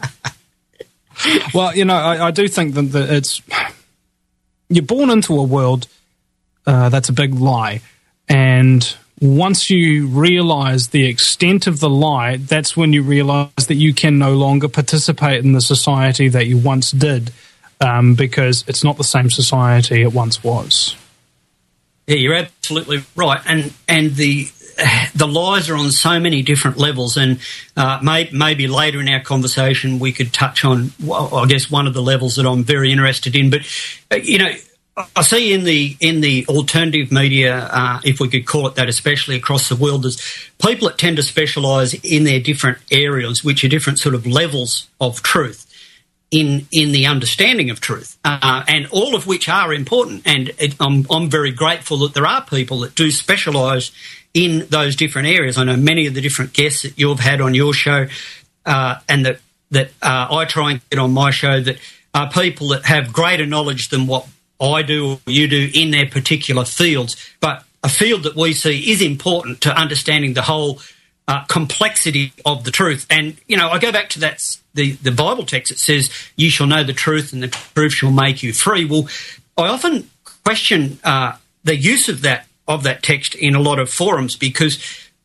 Well, you know, I, I do think that, that it's you're born into a world uh, that's a big lie, and once you realise the extent of the lie, that's when you realise that you can no longer participate in the society that you once did, um, because it's not the same society it once was. Yeah, you're absolutely right, and and the. The lies are on so many different levels, and uh, may, maybe later in our conversation we could touch on, well, I guess, one of the levels that I'm very interested in. But, uh, you know, I see in the in the alternative media, uh, if we could call it that, especially across the world, there's people that tend to specialise in their different areas, which are different sort of levels of truth in in the understanding of truth, uh, and all of which are important. And it, I'm I'm very grateful that there are people that do specialise in those different areas. I know many of the different guests that you've had on your show, uh, and that that uh, I try and get on my show, that are people that have greater knowledge than what I do or you do in their particular fields, but a field that we see is important to understanding the whole uh, complexity of the truth. And, you know, I go back to that the, the Bible text that says, you shall know the truth and the truth shall make you free. Well, I often question uh, the use of that of that text in a lot of forums, because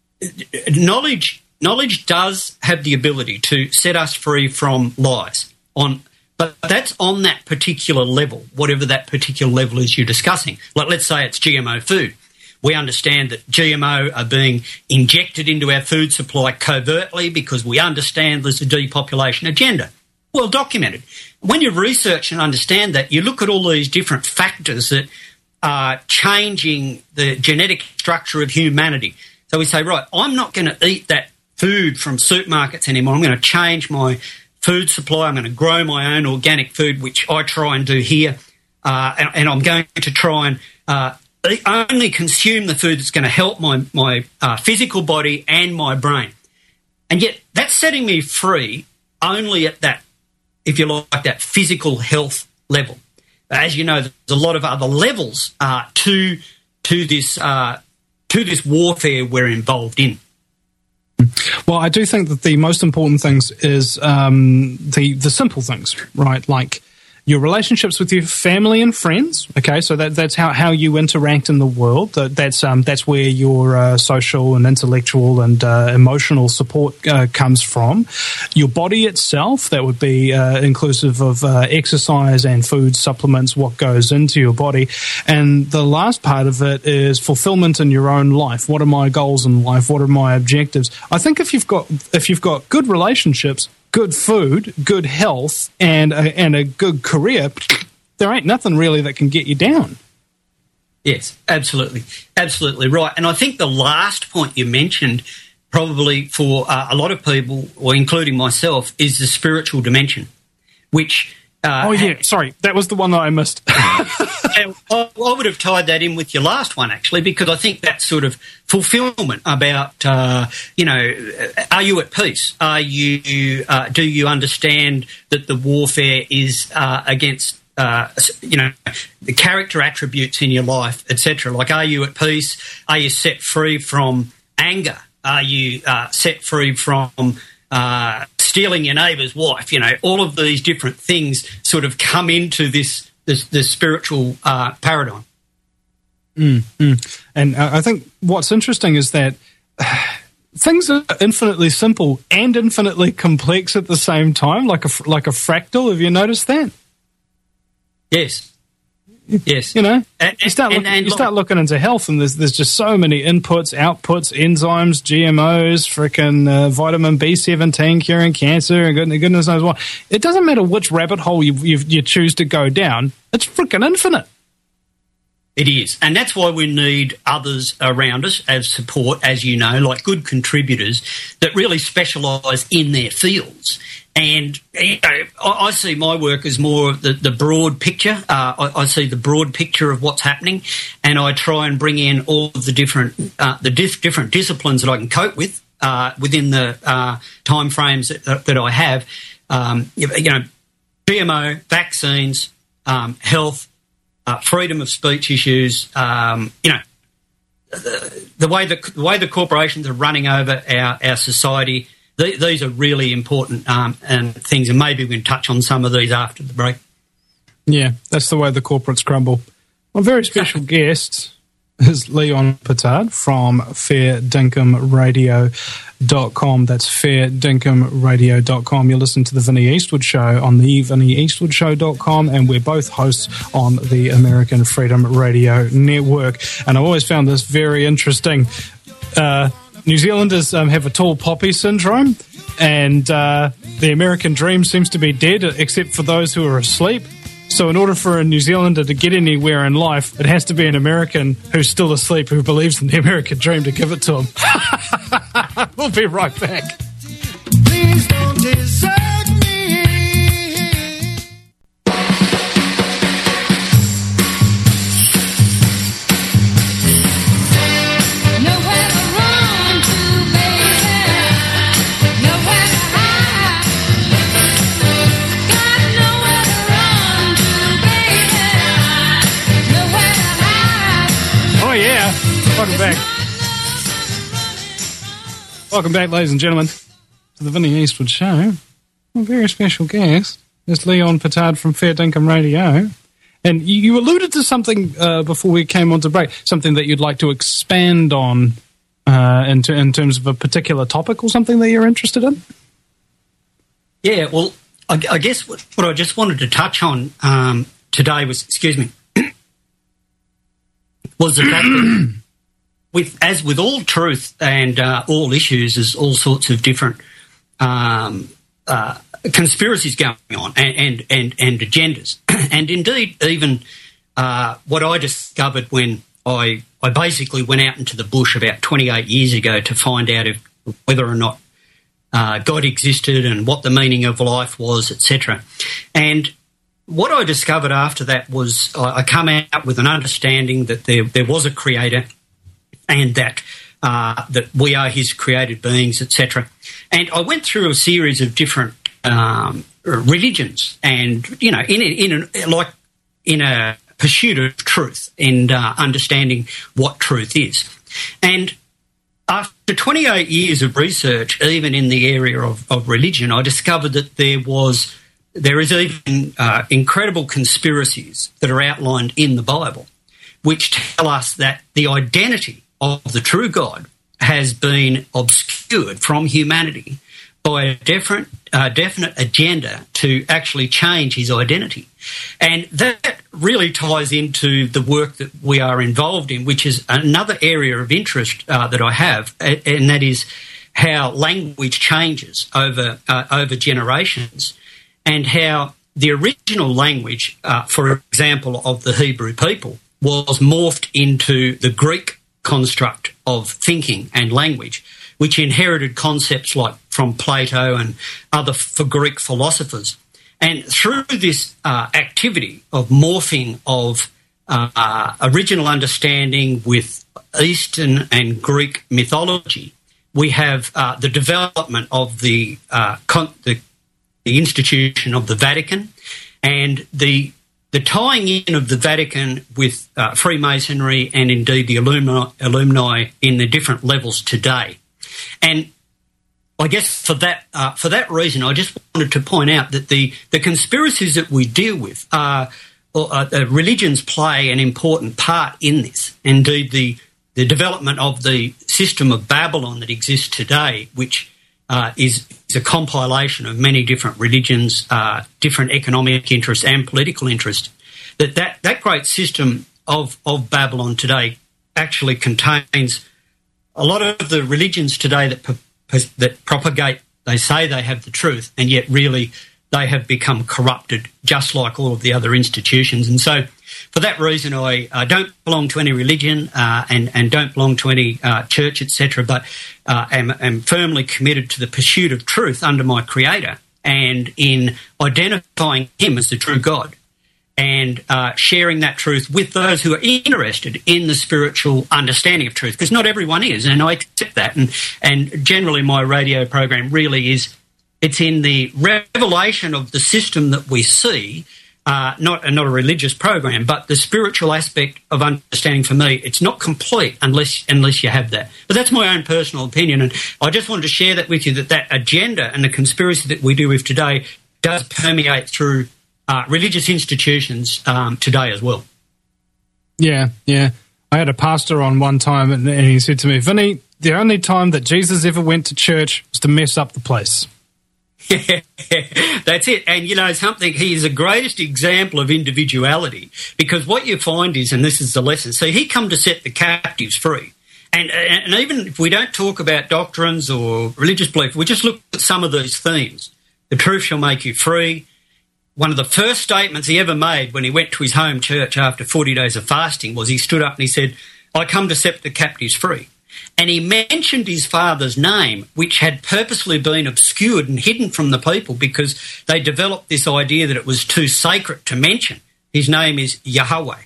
knowledge knowledge does have the ability to set us free from lies on. But that's on that particular level, whatever that particular level is you're discussing. Like, let's say it's G M O food. We understand that G M O are being injected into our food supply covertly because we understand there's a depopulation agenda. Well documented. When you research and understand that, you look at all these different factors that are changing the genetic structure of humanity. So we say, right, I'm not going to eat that food from supermarkets anymore. I'm going to change my food supply. I'm going to grow my own organic food, which I try and do here, uh, and, and I'm going to try and uh, only consume the food that's going to help my, my uh, physical body and my brain. And yet that's setting me free only at that, if you like, that physical health level. As you know, there's a lot of other levels uh, to to this uh, to this warfare we're involved in. Well, I do think that the most important things is um, the the simple things, right? Like your relationships with your family and friends. Okay, so that that's how, how you interact in the world. That, that's um that's where your uh, social and intellectual and uh, emotional support uh, comes from. Your body itself, that would be uh, inclusive of uh, exercise and food supplements, what goes into your body. And the last part of it is fulfillment in your own life. What are my goals in life? What are my objectives? I think if you've got if you've got good relationships, good food, good health, and a, and a good career, there ain't nothing really that can get you down. Yes, absolutely. Absolutely right. And I think the last point you mentioned, probably for uh, a lot of people, or including myself, is the spiritual dimension, which... Uh, oh, yeah, sorry, that was the one that I missed. I, I would have tied that in with your last one, actually, because I think that sort of fulfillment about, uh, you know, are you at peace? Are you? Uh, do you understand that the warfare is uh, against, uh, you know, the character attributes in your life, et cetera? Like, are you at peace? Are you set free from anger? Are you uh, set free from uh, stealing your neighbour's wife? You know, all of these different things sort of come into this this, this spiritual uh, paradigm. Mm, mm. And uh, I think what's interesting is that uh, things are infinitely simple and infinitely complex at the same time, like a like a fractal. Have you noticed that? Yes. Yes, you know, and, you start and, look, and you look, start looking into health, and there's there's just so many inputs, outputs, enzymes, G M Os, frickin' uh, vitamin B seventeen curing cancer, and goodness, goodness knows what. It doesn't matter which rabbit hole you you, you choose to go down; it's frickin' infinite. It is, and that's why we need others around us as support, as you know, like good contributors that really specialise in their fields. And you know, I, I see my work as more of the, the broad picture. Uh, I, I see the broad picture of what's happening, and I try and bring in all of the different uh, the diff- different disciplines that I can cope with uh, within the uh, time frames that, that I have. Um, you know, G M O, vaccines, um, health, uh, freedom of speech issues. Um, you know, the, the way the, the way the corporations are running over our, our society. These are really important um, and things, and maybe we can touch on some of these after the break. Yeah, that's the way the corporates crumble. My very special guest is Leon Pittard from fair dinkum radio dot com. That's fair dinkum radio dot com. You're listening to the Vinnie Eastwood Show on the vinnie eastwood show dot com, and we're both hosts on the American Freedom Radio Network. And I've always found this very interesting. Uh, New Zealanders um, have a tall poppy syndrome, and uh, the American dream seems to be dead, except for those who are asleep. So in order for a New Zealander to get anywhere in life, it has to be an American who's still asleep, who believes in the American dream, to give it to him. We'll be right back. Please don't desert me. Nowhere to run to, baby. Nowhere to hide. Got nowhere to run to, baby. Nowhere to hide. Oh, yeah. Welcome back. Welcome back, ladies and gentlemen, to the Vinnie Eastwood Show. A very special guest is Leon Pittard from Fair Dinkum Radio. And you, you alluded to something uh, before we came on to break, something that you'd like to expand on uh, in, t- in terms of a particular topic or something that you're interested in? Yeah, well, I, I guess what, what I just wanted to touch on um, today was, excuse me, was the fact that with, as with all truth and uh, all issues, there's all sorts of different um, uh, conspiracies going on and, and, and, and agendas. And indeed, even uh, what I discovered when I, I basically went out into the bush about twenty-eight years ago to find out if, whether or not uh, God existed and what the meaning of life was, et cetera. And what I discovered after that was I, I come out with an understanding that there, there was a creator and that uh, that we are his created beings, et cetera. And I went through a series of different um, religions, and you know, in a, in a, like in a pursuit of truth and uh, understanding what truth is. And after twenty-eight years of research, even in the area of, of religion, I discovered that there was there is even uh, incredible conspiracies that are outlined in the Bible, which tell us that the identity of the true God has been obscured from humanity by a different, uh, definite agenda to actually change his identity. And that really ties into the work that we are involved in, which is another area of interest uh, that I have, and that is how language changes over uh, over generations, and how the original language, uh, for example, of the Hebrew people was morphed into the Greek construct of thinking and language, which inherited concepts like from Plato and other for Greek philosophers. And through this uh, activity of morphing of uh, uh, original understanding with Eastern and Greek mythology, we have uh, the development of the, uh, con- the the institution of the Vatican and the the tying in of the Vatican with uh, Freemasonry and indeed the alumni, alumni in the different levels today. And I guess for that uh, for that reason, I just wanted to point out that the, the conspiracies that we deal with are, or, uh, uh, religions play an important part in this. Indeed, the, the development of the system of Babylon that exists today, which uh, is, is a compilation of many different religions, uh, different economic interests and political interests, that, that that great system of, of Babylon today actually contains a lot of the religions today that that propagate, they say they have the truth, and yet really they have become corrupted, just like all of the other institutions. And so for that reason, I uh, don't belong to any religion uh, and, and don't belong to any uh, church, et cetera, but uh, am, am firmly committed to the pursuit of truth under my Creator and in identifying him as the true God and uh, sharing that truth with those who are interested in the spiritual understanding of truth, because not everyone is, and I accept that. And, and generally my radio program really is, it's in the revelation of the system that we see, uh, not, not a religious program, but the spiritual aspect of understanding for me, it's not complete unless unless you have that. But that's my own personal opinion, and I just wanted to share that with you, that that agenda and the conspiracy that we deal with today does permeate through Uh, religious institutions um, today as well. Yeah, yeah. I had a pastor on one time, and, and he said to me, Vinny, the only time that Jesus ever went to church was to mess up the place. Yeah, that's it. And, you know, something, he is the greatest example of individuality, because what you find is, and this is the lesson, so he come to set the captives free. And, and even if we don't talk about doctrines or religious belief, we just look at some of these themes. The truth shall make you free. one of the first statements he ever made when he went to his home church after forty days of fasting was he stood up and he said, "I come to set the captives free." And he mentioned his father's name, which had purposely been obscured and hidden from the people because they developed this idea that it was too sacred to mention. His name is Yahweh.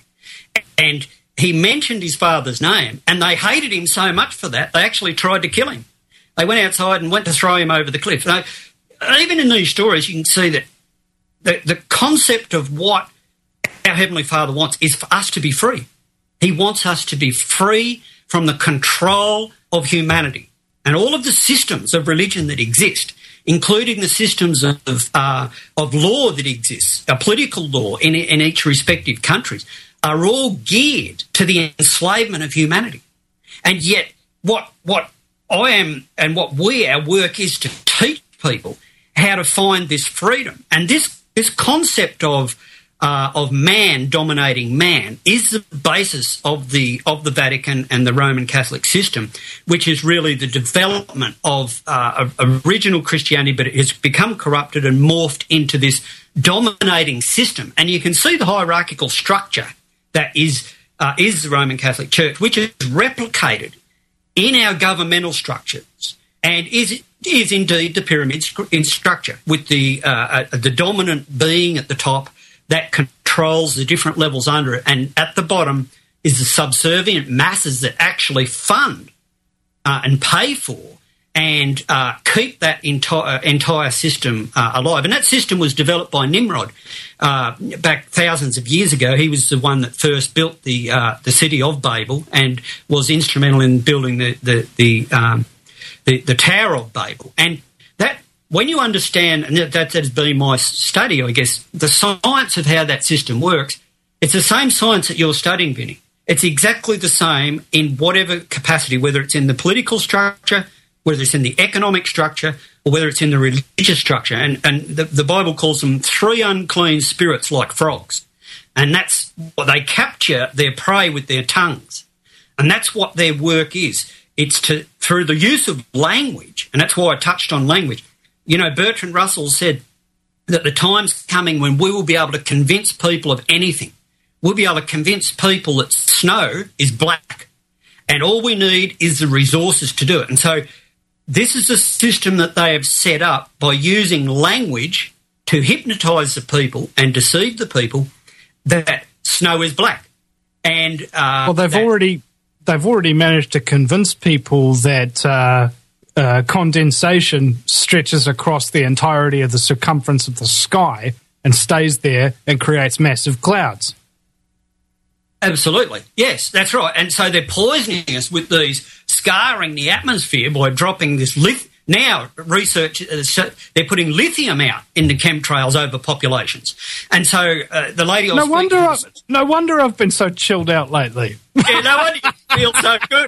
And he mentioned his father's name, and they hated him so much for that, they actually tried to kill him. They went outside and went to throw him over the cliff. Now, even in these stories, you can see that the, the concept of what our Heavenly Father wants is for us to be free. He wants us to be free from the control of humanity and all of the systems of religion that exist, including the systems of uh, of law that exists, a political law in, in each respective countries, are all geared to the enslavement of humanity. And yet what what I am and what we, our work is to teach people how to find this freedom. And this, this concept of Uh, of man dominating man is the basis of the of the Vatican and the Roman Catholic system, which is really the development of, uh, of original Christianity, but it has become corrupted and morphed into this dominating system. And you can see the hierarchical structure that is uh, is the Roman Catholic Church, which is replicated in our governmental structures and is is indeed the pyramid in structure, with the uh, uh, the dominant being at the top that controls the different levels under it, and at the bottom is the subservient masses that actually fund uh, and pay for and uh, keep that entire entire system uh, alive. And that system was developed by Nimrod uh, back thousands of years ago. He was the one that first built the uh, the city of Babel and was instrumental in building the the the, um, the the Tower of Babel. And that, when you understand, and that, that has been my study, I guess, the science of how that system works, it's the same science that you're studying, Vinny. It's exactly the same in whatever capacity, whether it's in the political structure, whether it's in the economic structure, or whether it's in the religious structure. And, and the, the Bible calls them three unclean spirits like frogs. And that's what they capture their prey with their tongues. And that's what their work is. It's to, through the use of language, and that's why I touched on language. You know, Bertrand Russell said that the time's coming when we will be able to convince people of anything. We'll be able to convince people that snow is black, and all we need is the resources to do it. And so this is a system that they have set up by using language to hypnotise the people and deceive the people that snow is black. And uh, well, they've that, already they've already managed to convince people that uh, uh, condensation stretches across the entirety of the circumference of the sky and stays there and creates massive clouds. Absolutely. Yes, that's right. And so they're poisoning us with these, scarring the atmosphere by dropping this lith. Now, research, uh, they're putting lithium out in the chemtrails over populations. And so uh, the lady I was No wonder, I, speaking to- no wonder I've been so chilled out lately. Yeah, no wonder you feel so good.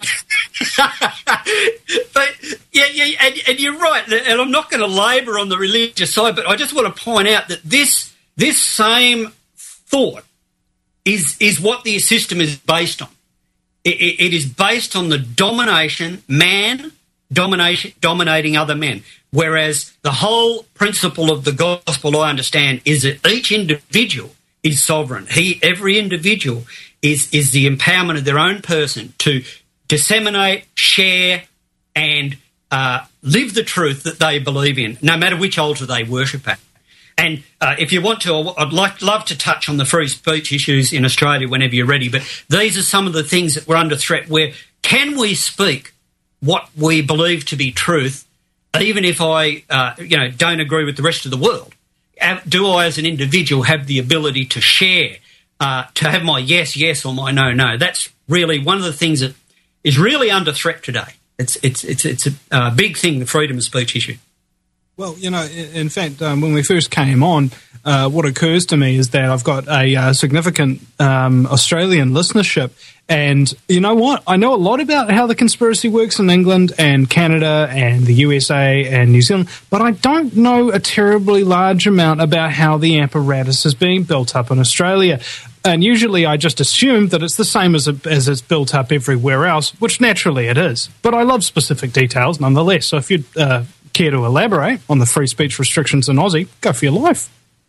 But, yeah, yeah, and, and you're right. And I'm not going to labour on the religious side, but I just want to point out that this this same thought is is what the system is based on. It, it, it is based on the domination, man domination, dominating other men. Whereas the whole principle of the gospel, I understand, is that each individual is sovereign. He, every individual is is the empowerment of their own person to disseminate, share, and uh, live the truth that they believe in, no matter which altar they worship at. And uh, if you want to, I'd like love to touch on the free speech issues in Australia whenever you're ready, but these are some of the things that we're under threat where can we speak what we believe to be truth, even if I uh, you know, don't agree with the rest of the world? Do I as an individual have the ability to share, uh, to have my yes, yes or my no, no? That's really one of the things that is really under threat today. It's, it's, it's, it's a uh, big thing, the freedom of speech issue. Well, you know, in fact, um, when we first came on, uh, what occurs to me is that I've got a uh, significant um, Australian listenership. And you know what? I know a lot about how the conspiracy works in England and Canada and the U S A and New Zealand, but I don't know a terribly large amount about how the apparatus is being built up in Australia. And usually I just assume that it's the same as, a, as it's built up everywhere else, which naturally it is. But I love specific details nonetheless. So if you'd uh, care to elaborate on the free speech restrictions in Aussie, go for your life.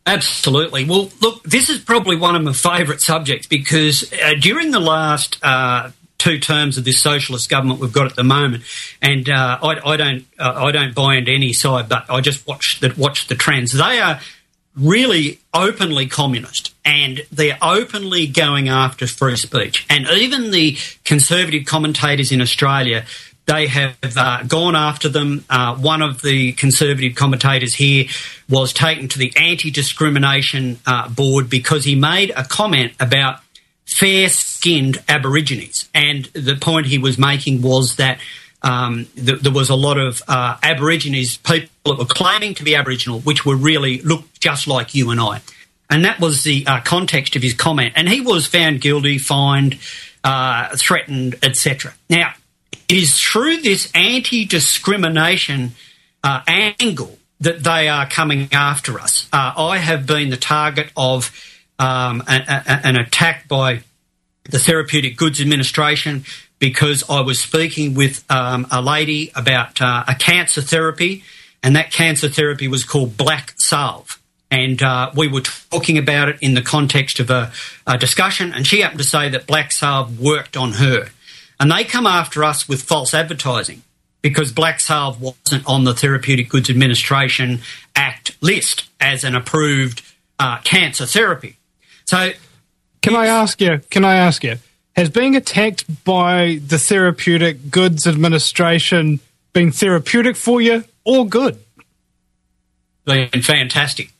Absolutely. Well, look, this is probably one of my favourite subjects because uh, during the last uh, two terms of this socialist government we've got at the moment, and uh, I, I don't, uh, I don't buy into any side, but I just watch the watch the trends. They are really openly communist, and they're openly going after free speech. And even the conservative commentators in Australia, they have uh, gone after them. Uh, one of the conservative commentators here was taken to the Anti-Discrimination uh, Board because he made a comment about fair-skinned Aborigines. And the point he was making was that um, th- there was a lot of uh, Aborigines, people that were claiming to be Aboriginal, which were really looked just like you and I. And that was the uh, context of his comment. And he was found guilty, fined, uh, threatened, et cetera. Now, it is through this anti-discrimination uh, angle that they are coming after us. Uh, I have been the target of um, a, a, an attack by the Therapeutic Goods Administration because I was speaking with um, a lady about uh, a cancer therapy, and that cancer therapy was called Black Salve. And uh, we were talking about it in the context of a, a discussion, and she happened to say that Black Salve worked on her. And they come after us with false advertising because Black Salve wasn't on the Therapeutic Goods Administration Act list as an approved uh, cancer therapy. So, Can I ask you, can I ask you, has being attacked by the Therapeutic Goods Administration been therapeutic for you or good? been fantastic.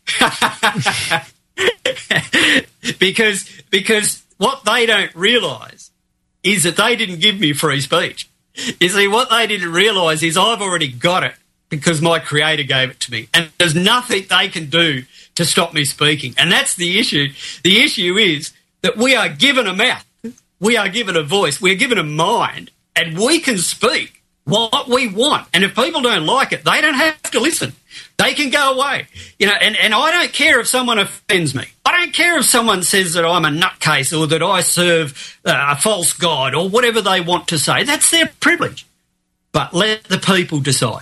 because because what they don't realise is that they didn't give me free speech. You see, what they didn't realise is I've already got it because my creator gave it to me, and there's nothing they can do to stop me speaking. And that's the issue. The issue is that we are given a mouth, we are given a voice, we are given a mind, and we can speak what we want. And if people don't like it, they don't have to listen. They can go away. You know, and, and I don't care if someone offends me. I don't care if someone says that I'm a nutcase or that I serve uh, a false god or whatever they want to say. That's their privilege. But let the people decide.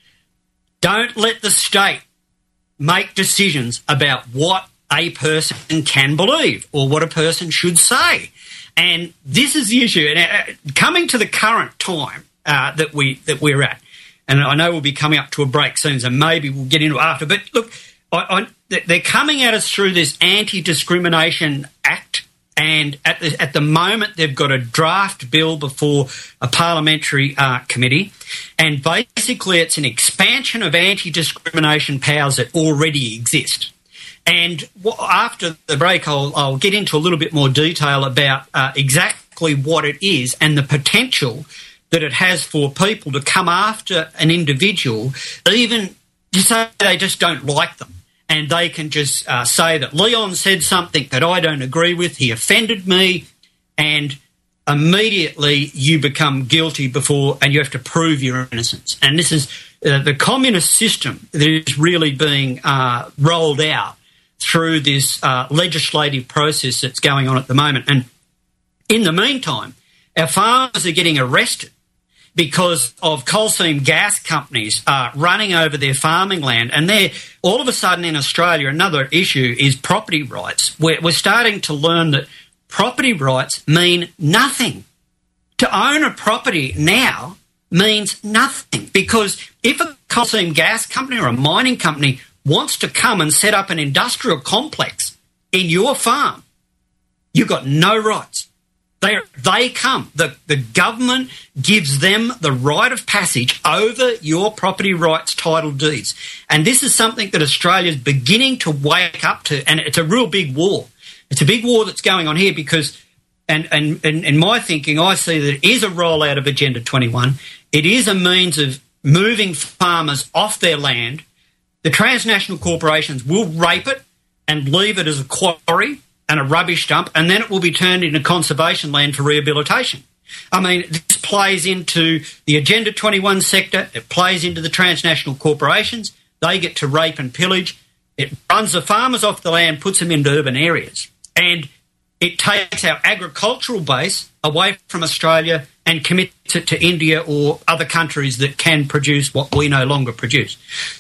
Don't let the state make decisions about what a person can believe or what a person should say. And this is the issue. And uh, coming to the current time uh, that we that we're at, and I know we'll be coming up to a break soon, so maybe we'll get into it after. But look, I, I, they're coming at us through this Anti-Discrimination Act, and at the, at the moment they've got a draft bill before a parliamentary uh, committee, and basically it's an expansion of anti-discrimination powers that already exist. And after the break, I'll, I'll get into a little bit more detail about uh, exactly what it is and the potential that it has for people to come after an individual, even to say they just don't like them. And they can just uh, say that Leon said something that I don't agree with, he offended me, and immediately you become guilty before, and you have to prove your innocence. And this is uh, the communist system that is really being uh, rolled out through this uh, legislative process that's going on at the moment. And in the meantime, our farmers are getting arrested because of coal seam gas companies uh, running over their farming land. And they're, all of a sudden in Australia, another issue is property rights. We're, we're starting to learn that property rights mean nothing. To own a property now means nothing, because if a coal seam gas company or a mining company wants to come and set up an industrial complex in your farm, you've got no rights. They they come. The, the government gives them the right of passage over your property rights title deeds. And this is something that Australia's beginning to wake up to, and it's a real big war. It's a big war that's going on here because, and, and, and in my thinking, I see that it is a rollout of Agenda twenty-one. It is a means of moving farmers off their land. The transnational corporations will rape it and leave it as a quarry and a rubbish dump, and then it will be turned into conservation land for rehabilitation. I mean, this plays into the Agenda twenty-one sector. It plays into the transnational corporations. They get to rape and pillage. It runs the farmers off the land, puts them into urban areas. And it takes our agricultural base away from Australia and commits it to India or other countries that can produce what we no longer produce. So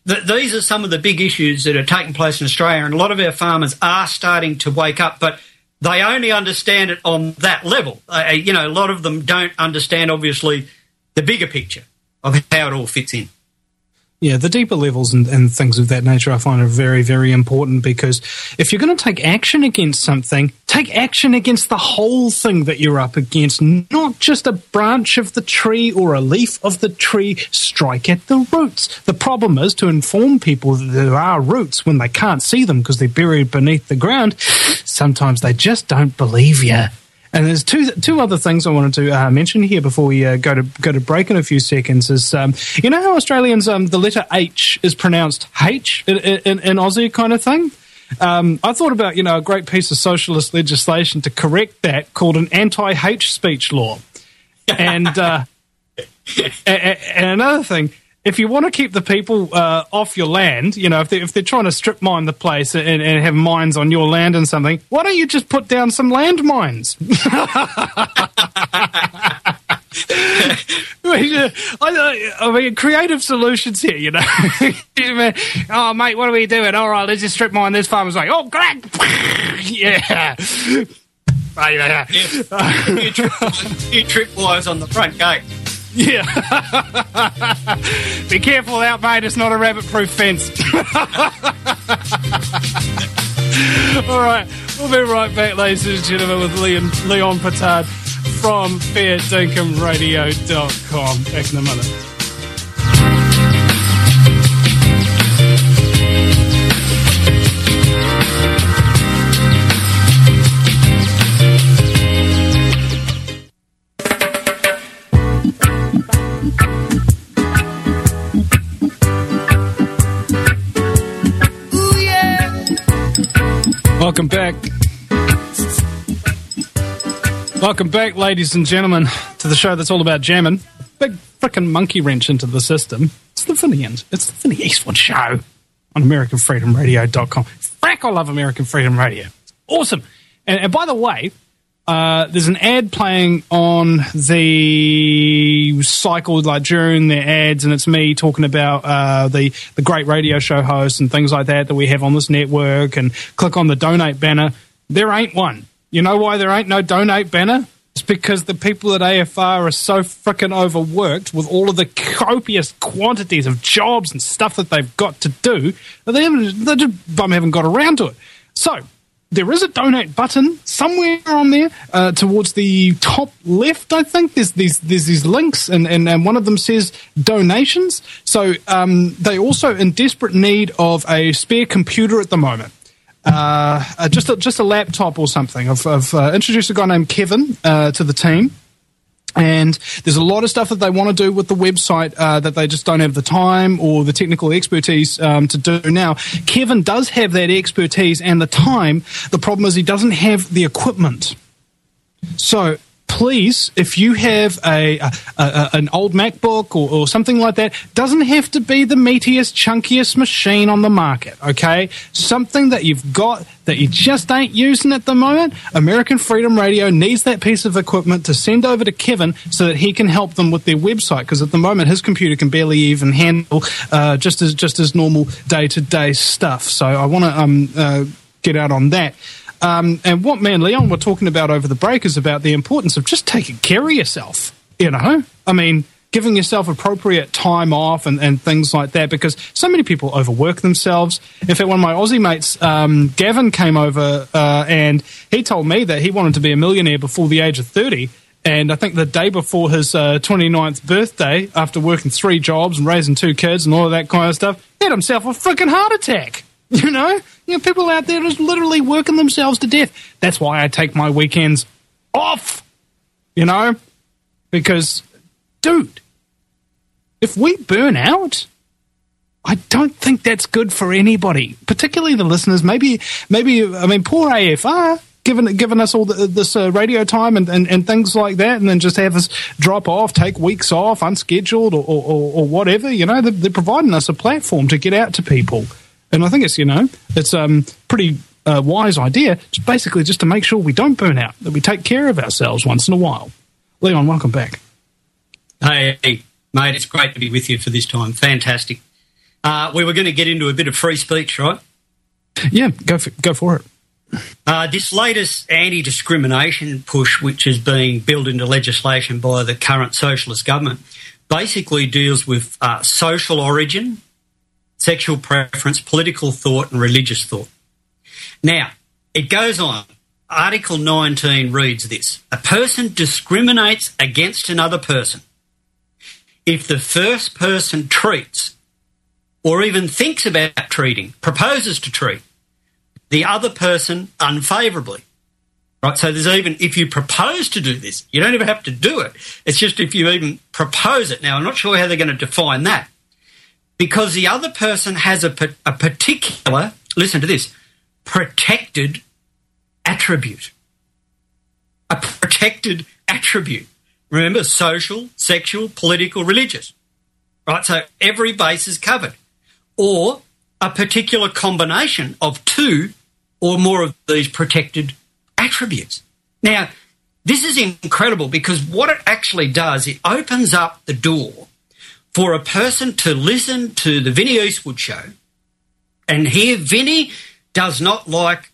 th- these are some of the big issues that are taking place in Australia, and a lot of our farmers are starting to wake up, but they only understand it on that level. Uh, you know, a lot of them don't understand, obviously, the bigger picture of how it all fits in. Yeah, the deeper levels and, and things of that nature I find are very, very important, because if you're going to take action against something, take action against the whole thing that you're up against, not just a branch of the tree or a leaf of the tree. Strike at the roots. The problem is to inform people that there are roots when they can't see them because they're buried beneath the ground. Sometimes they just don't believe you. And there's two two other things I wanted to uh, mention here before we uh, go to go to break in a few seconds. Is um, you know how Australians um, the letter H is pronounced H in, in, in Aussie kind of thing. Um, I thought about you know a great piece of socialist legislation to correct that called an anti-hate speech law. And uh, and, and another thing. If you want to keep the people uh, off your land, you know, if they're, if they're trying to strip mine the place and, and have mines on your land and something, why don't you just put down some land mines? I, I mean, creative solutions here, you know. Oh, mate, what are we doing? All right, let's just strip mine this farmer's like, oh, great. Yeah. Yeah. You trip, you trip wires on the front gate. Yeah. Be careful out, mate. It's not a rabbit-proof fence. All right. We'll be right back, ladies and gentlemen, with Leon, Leon Petard from fair dinkum radio dot com. Back in a minute. Welcome back. Welcome back, ladies and gentlemen, to the show that's all about jamming. Big frickin' monkey wrench into the system. It's the Finians. It's the Finny Eastwood Show on American Freedom Radio dot com. Frack, I love American Freedom Radio. It's awesome. And, and by the way, uh, there's an ad playing on the cycle, like during the ads, and it's me talking about uh, the, the great radio show hosts and things like that that we have on this network, and click on the donate banner. There ain't one. You know why there ain't no donate banner? It's because the people at A F R are so frickin' overworked with all of the copious quantities of jobs and stuff that they've got to do that they, haven't, they just bum haven't got around to it. So, there is a donate button somewhere on there uh, towards the top left, I think. There's these there's these links, and, and, and one of them says donations. So um, they also in desperate need of a spare computer at the moment. Uh, uh, just a, just a laptop or something. I've, I've uh, introduced a guy named Kevin uh, to the team. And there's a lot of stuff that they want to do with the website uh, that they just don't have the time or the technical expertise um, to do now. Kevin does have that expertise and the time. The problem is he doesn't have the equipment. So please, if you have a, a, a an old MacBook or, or something like that, doesn't have to be the meatiest, chunkiest machine on the market, okay? Something that you've got that you just ain't using at the moment. American Freedom Radio needs that piece of equipment to send over to Kevin so that he can help them with their website, because at the moment his computer can barely even handle uh, just as just as normal day-to-day stuff. So I want to um, uh, get out on that. Um, and what me and Leon were talking about over the break is about the importance of just taking care of yourself, you know? I mean, giving yourself appropriate time off and, and things like that, because so many people overwork themselves. In fact, one of my Aussie mates, um, Gavin, came over uh, and he told me that he wanted to be a millionaire before the age of thirty. And I think the day before his uh, twenty-ninth birthday, after working three jobs and raising two kids and all of that kind of stuff, he had himself a freaking heart attack. You know? You know, people out there just literally working themselves to death. That's why I take my weekends off. You know? Because, dude, if we burn out, I don't think that's good for anybody, particularly the listeners. Maybe, maybe I mean, poor A F R, giving, giving us all the, this uh, radio time and, and, and things like that, and then just have us drop off, take weeks off, unscheduled or, or, or whatever. You know, they're, they're providing us a platform to get out to people. And I think it's, you know, it's a um, pretty uh, wise idea, just basically just to make sure we don't burn out, that we take care of ourselves once in a while. Leon, welcome back. Hey, mate, it's great to be with you for this time. Fantastic. Uh, we were going to get into a bit of free speech, right? Yeah, go for, go for it. Uh, this latest anti-discrimination push, which is being built into legislation by the current socialist government, basically deals with uh, social origin, sexual preference, political thought and religious thought. Now, it goes on. Article nineteen reads this: a person discriminates against another person if the first person treats or even thinks about treating, proposes to treat, the other person unfavourably. Right, so there's even, if you propose to do this, you don't even have to do it. It's just if you even propose it. Now, I'm not sure how they're going to define that, because the other person has a, a particular, listen to this, protected attribute. A protected attribute. Remember, social, sexual, political, religious. Right, so every base is covered. Or a particular combination of two or more of these protected attributes. Now, this is incredible because what it actually does, it opens up the door for a person to listen to the Vinnie Eastwood show and hear Vinnie does not like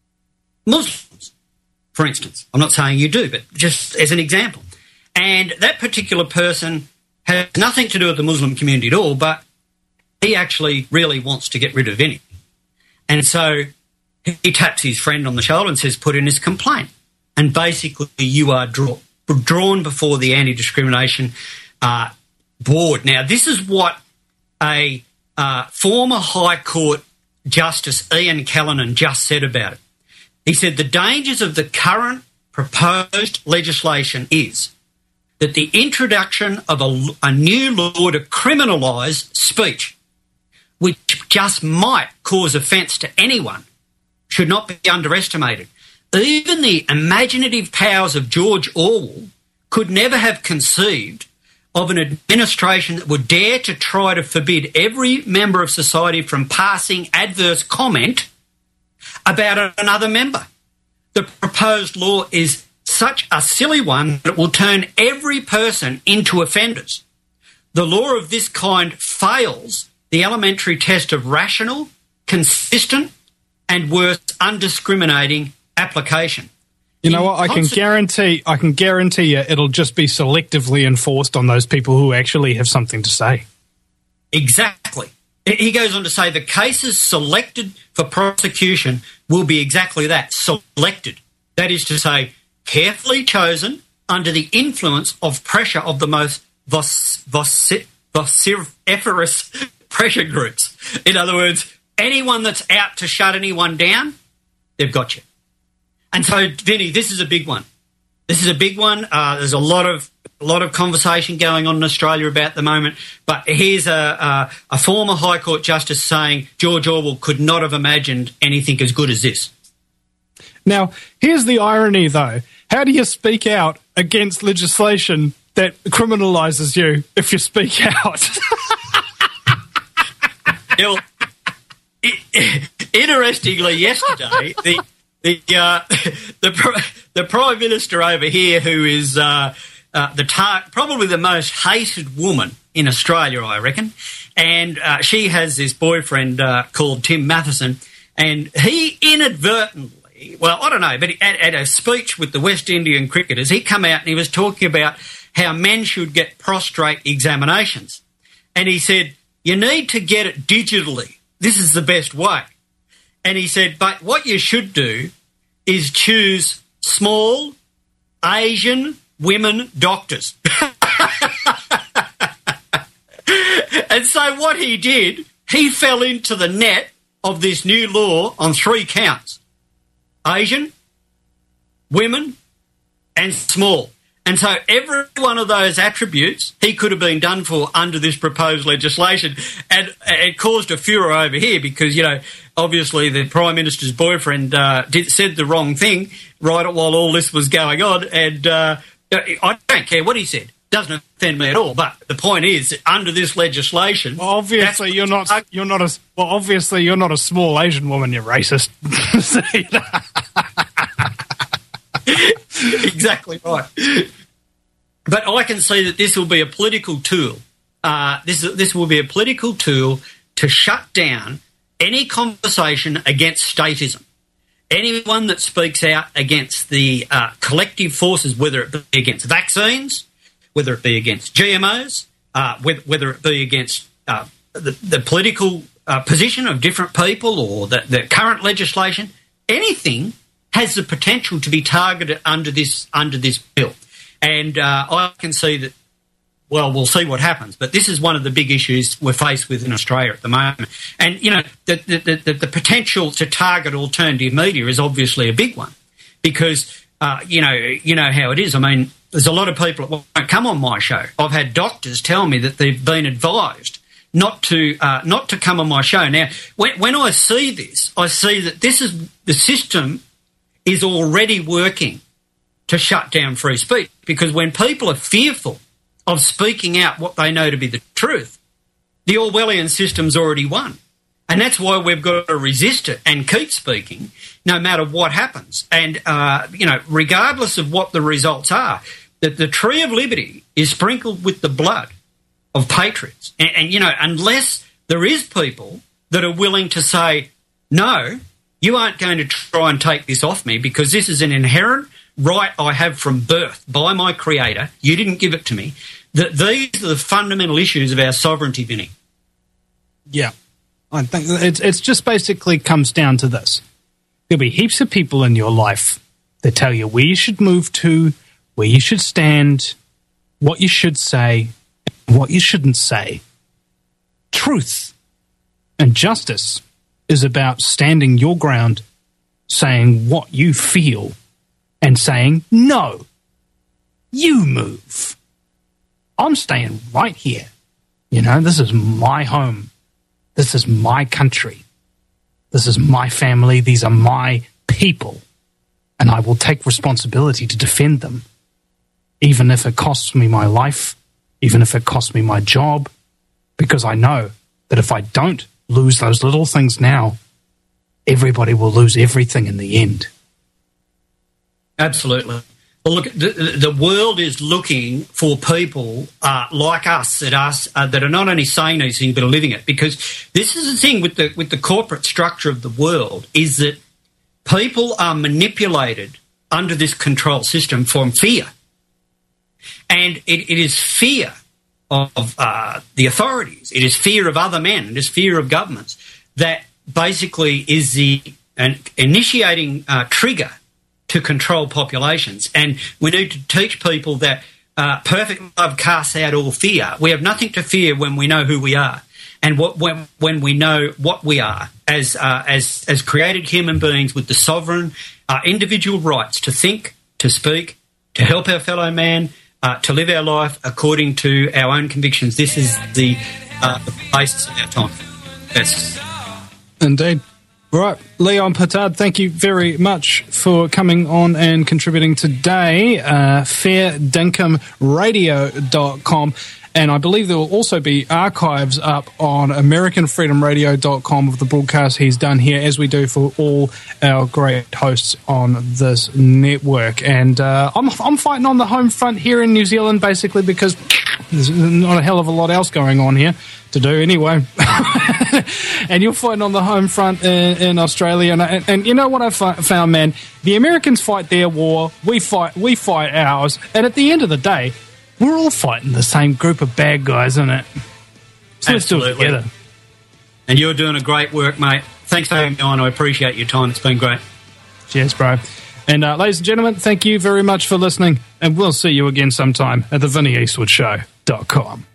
Muslims, for instance. I'm not saying you do, but just as an example. And that particular person has nothing to do with the Muslim community at all, but he actually really wants to get rid of Vinnie. And so he taps his friend on the shoulder and says, put in his complaint. And basically you are draw, drawn before the anti-discrimination uh, board. Now, this is what a uh, former High Court Justice Ian Callanan just said about it. He said the dangers of the current proposed legislation is that the introduction of a, a new law to criminalise speech, which just might cause offence to anyone, should not be underestimated. Even the imaginative powers of George Orwell could never have conceived of an administration that would dare to try to forbid every member of society from passing adverse comment about another member. The proposed law is such a silly one that it will turn every person into offenders. The law of this kind fails the elementary test of rational, consistent, and worse, undiscriminating application. You know what? I can guarantee. I can guarantee you, it'll just be selectively enforced on those people who actually have something to say. Exactly. He goes on to say the cases selected for prosecution will be exactly that, selected. That is to say, carefully chosen under the influence of pressure of the most vociferous pressure groups. In other words, anyone that's out to shut anyone down, they've got you. And so, Vinny, this is a big one. This is a big one. Uh, there's a lot of a lot of conversation going on in Australia about the moment. But here's a, a, a former High Court Justice saying George Orwell could not have imagined anything as good as this. Now, here's the irony, though. How do you speak out against legislation that criminalises you if you speak out? Well, it, interestingly, yesterday, the the uh, the the Prime Minister over here, who is uh, uh, the tar- probably the most hated woman in Australia, I reckon, and uh, she has this boyfriend uh, called Tim Matheson, and he inadvertently, well, I don't know, but at, at a speech with the West Indian cricketers, he come out and he was talking about how men should get prostrate examinations, and he said, you need to get it digitally. This is the best way. And he said, but what you should do is choose small Asian women doctors. And so what he did, he fell into the net of this new law on three counts. Asian, women, and small. And so every one of those attributes he could have been done for under this proposed legislation. And it caused a furor over here because, you know, obviously the Prime Minister's boyfriend uh, did, said the wrong thing right while all this was going on. And uh, I don't care what he said. Doesn't offend me at all. But the point is, that under this legislation... Well, obviously you're not, you're not a... Well, obviously you're not a small Asian woman, you're racist. Exactly right. But I can see that this will be a political tool. Uh, this this will be a political tool to shut down any conversation against statism. Anyone that speaks out against the uh, collective forces, whether it be against vaccines, whether it be against G M Os, uh, whether, whether it be against uh, the, the political uh, position of different people or the, the current legislation, anything has the potential to be targeted under this under this bill. And uh, I can see that, well, we'll see what happens. But this is one of the big issues we're faced with in Australia at the moment. And, you know, the, the, the, the potential to target alternative media is obviously a big one because, uh, you know, you know how it is. I mean, there's a lot of people that won't come on my show. I've had doctors tell me that they've been advised not to uh, not to come on my show. Now, when, when I see this, I see that this is the system is already working to shut down free speech because when people are fearful of speaking out what they know to be the truth, the Orwellian system's already won. And that's why we've got to resist it and keep speaking no matter what happens. And, uh, you know, regardless of what the results are, that the tree of liberty is sprinkled with the blood of patriots. And, and, you know, unless there is people that are willing to say, no, you aren't going to try and take this off me because this is an inherent right I have from birth by my creator. You didn't give it to me. That these are the fundamental issues of our sovereignty, Vinny. Yeah. I think it's it's just basically comes down to this. There'll be heaps of people in your life that tell you where you should move to, where you should stand, what you should say, what you shouldn't say. Truth and justice is about standing your ground, saying what you feel, and saying, no, you move. I'm staying right here. You know, this is my home. This is my country. This is my family. These are my people. And I will take responsibility to defend them, even if it costs me my life, even if it costs me my job, because I know that if I don't lose those little things now, everybody will lose everything in the end. Absolutely. Well, look, the, the world is looking for people uh, like us that us uh, that are not only saying these things but are living it. Because this is the thing with the with the corporate structure of the world is that people are manipulated under this control system from fear, and it, it is fear of uh, the authorities. It is fear of other men. It is fear of governments that basically is the an initiating uh, trigger to control populations. And we need to teach people that uh, perfect love casts out all fear. We have nothing to fear when we know who we are and what, when, when we know what we are as, uh, as, as created human beings with the sovereign uh, individual rights to think, to speak, to help our fellow man, uh, to live our life according to our own convictions. This is the, uh, the basis of our time. That's Indeed. Right, Leon Pittard, thank you very much for coming on and contributing today. Uh, fair dinkum radio dot com. And I believe there will also be archives up on American Freedom Radio dot com of the broadcast he's done here, as we do for all our great hosts on this network. And uh, I'm, I'm fighting on the home front here in New Zealand, basically, because there's not a hell of a lot else going on here to do anyway. And you're fighting on the home front in, in Australia. And, and, and you know what I've found, man? The Americans fight their war, we fight, we fight ours. And at the end of the day, we're all fighting the same group of bad guys, isn't it? So let's do it together. And you're doing a great work, mate. Thanks for having me on. I appreciate your time. It's been great. Cheers, bro. And uh, ladies and gentlemen, thank you very much for listening. And we'll see you again sometime at the Vinny Eastwood Show dot com.